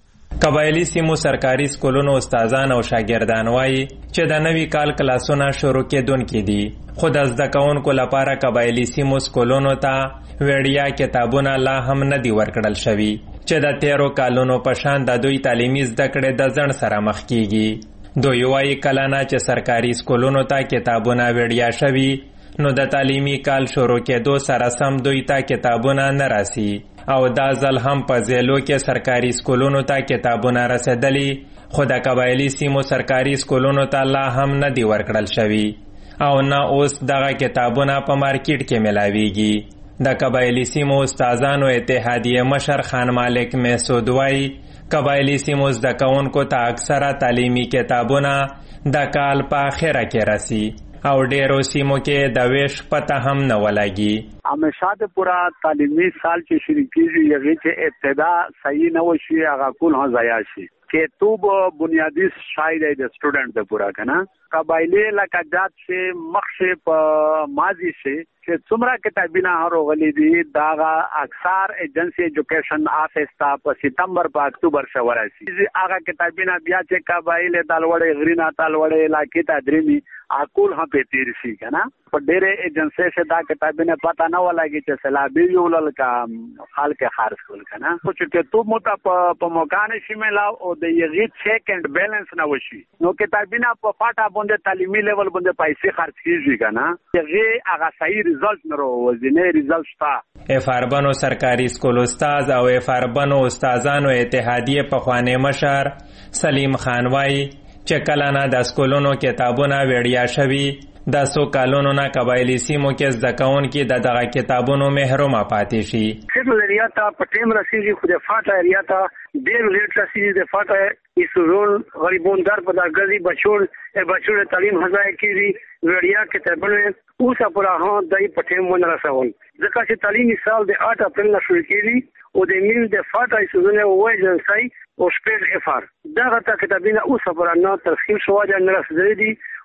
قبایلی سیمو سرکاري سکولونو استادان او شاګردان وایي چې د نوي کال کلاسونه شروع کېدونکي دي خو د زده کوونکو لپاره قبایلی سیمو سکولونو ته وړیا کتابونه لا هم نه دي ورکړل شوي چې د تیرو کالونو په شان د دوی تعلیمي زده کړې د ځنډ سره مخ کیږي. دوی وایي کله نه چې سرکاري سکولونو ته کتابونه وړیا شوي نو د تعلیمي کال شروع کېدو سره سم دوی ته کتابونه نه راسي او دا ځل هم په ځایلو کې سرکاري سکولونو ته کتابونه رسېدلي خو د قبایلی سیمو سرکاري سکولونو ته لا هم نه دي ورکړل شوي او نه اوس دغه کتابونه په مارکیټ کې ملاویږي. د قبایلی سیمو استادانو اتحادیه مشر خان مالک محسود وایي قبایلی سیمو زده کوونکو ته اکثره تعلیمي کتابونه د کال په اخره کې راسي او ډیرو سیمو کې د ویش پته هم نه ولګي. همیشه د پورا تعلیمي سال چې شروع کیږي یغه چې ابتدا صحیح نه وشي هغه کول هم ضایع شي چې تو بنیادی شاید د سټوډنټ د پورا کنه قبایلی لکجات سے مخشه په ماضی سے چې څومره کتابونه هروغلي دي دا اکثر ایجنسی ایجوکیشن آفیستا په سپتمبر په اکتوبر شوراسي هغه کتابونه بیا چې قبایل دالوړې غرینا تالوړې علاقې ته درېمي اکول هم په تیر شي کنه په ډېرې ایجنسی سے دا کتابونه پتا نه ولګي چې سلابي یولل کا خلک خارج کول کنه خو چې تو مت په مکان شي ملاو او د یغی چیک اند بیلانس نه وشي نو کتابونه په فاټا باندې تعلیمي لیول باندې پیسې خرج کیږي کنه یغی هغه صحیح ریزلټ نه وروزي نه ریزلټ شته. افاربنو سرکاري سکول استاد او افاربنو استادانو اتحادیه په خوانې مشر سلیم خان وایي چې کله نه د سکولونو کتابونه وړیا شوي د څو کالونو نه قبایلی سیمو کې زده کوونکي د دغه کتابونو محرومه پاتې شي. خپل ایریا ته په ټیم رسیږي خو د فاټا ایریا ته ډېر لیټ رسیږي د فاټا ایسورول غریبون در په دغه بچول بچول تعلیم هزای کیږي وړیا کتابونه اوسه پر هغه دای په ټیم ونه رسول ځکه چې تعلیمي سال د آټ اپریل نه شروع کیږي او د میل د فاټا ایسورول وایجنسای او شپږ افار دغه ته کتابونه اوسه پر نه ترخیم شو د نه رسیدلې دي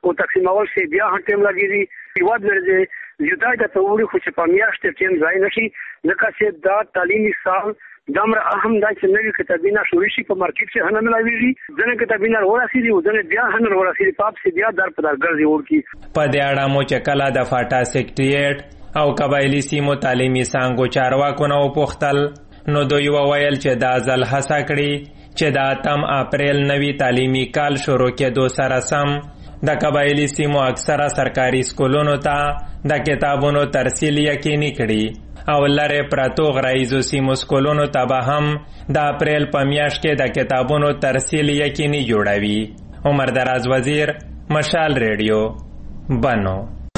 او تقسیمول شي بیا هم ټیم لګیږي یو درځي جدا د توري خو چې په میاشت ټیم ځای نشي ځکه چې دا تعلیمي سال دمر اهم دا چې نوې کتابونه شروع شي په مارکیټ کې هنه ملاويږي ځنه کتابونه ورسېږي او ځنه بیا هنه ورسېږي پاپ سي بیا در په در ګرځي ورکی په دې اړه مو چې کله د فاټا سیکریټریټ او قبایلی سیمو تعلیمي څانګو چارواکو نه وپوښتل نو دوی وویل چې دا ځل هڅه کړې چې د اتم اپریل نوي تعلیمي کال شروع کېدو سره سم د قبایلی سیمو اکثره سرکاري سکولونو ته د کتابونو ترسیل یقیني کړي او لرې پرتو غرایزو سیمو سکولونو ته به هم د اپریل په میاشت کې د کتابونو ترسیل یقیني جوړوي. عمر دراز وزیر، مشال ریډیو، بنو.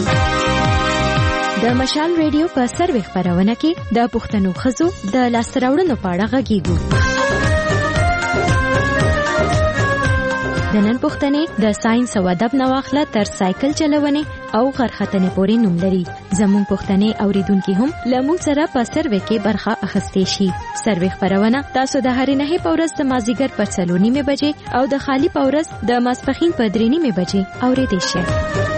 د مشال ریډیو په سروي خبرونه کې د پښتنو ښځو د لاسته راوړنو په اړه غږیږو. د نن پښتنې د ساينس او ادب نه واخله تر سایکل چلونې او غرختنې پورې نوم لري. زموږ پښتنې اوریدونکو هم لمون سره په سروي کې برخه اخیستې شي. سروي خبرونه تاسو د هرې نه په ورځ د مازیګر په څلور نیمه بجې او د خالی په ورځ د ماسپخین په درې نیمه بجې اورېدئ شئ.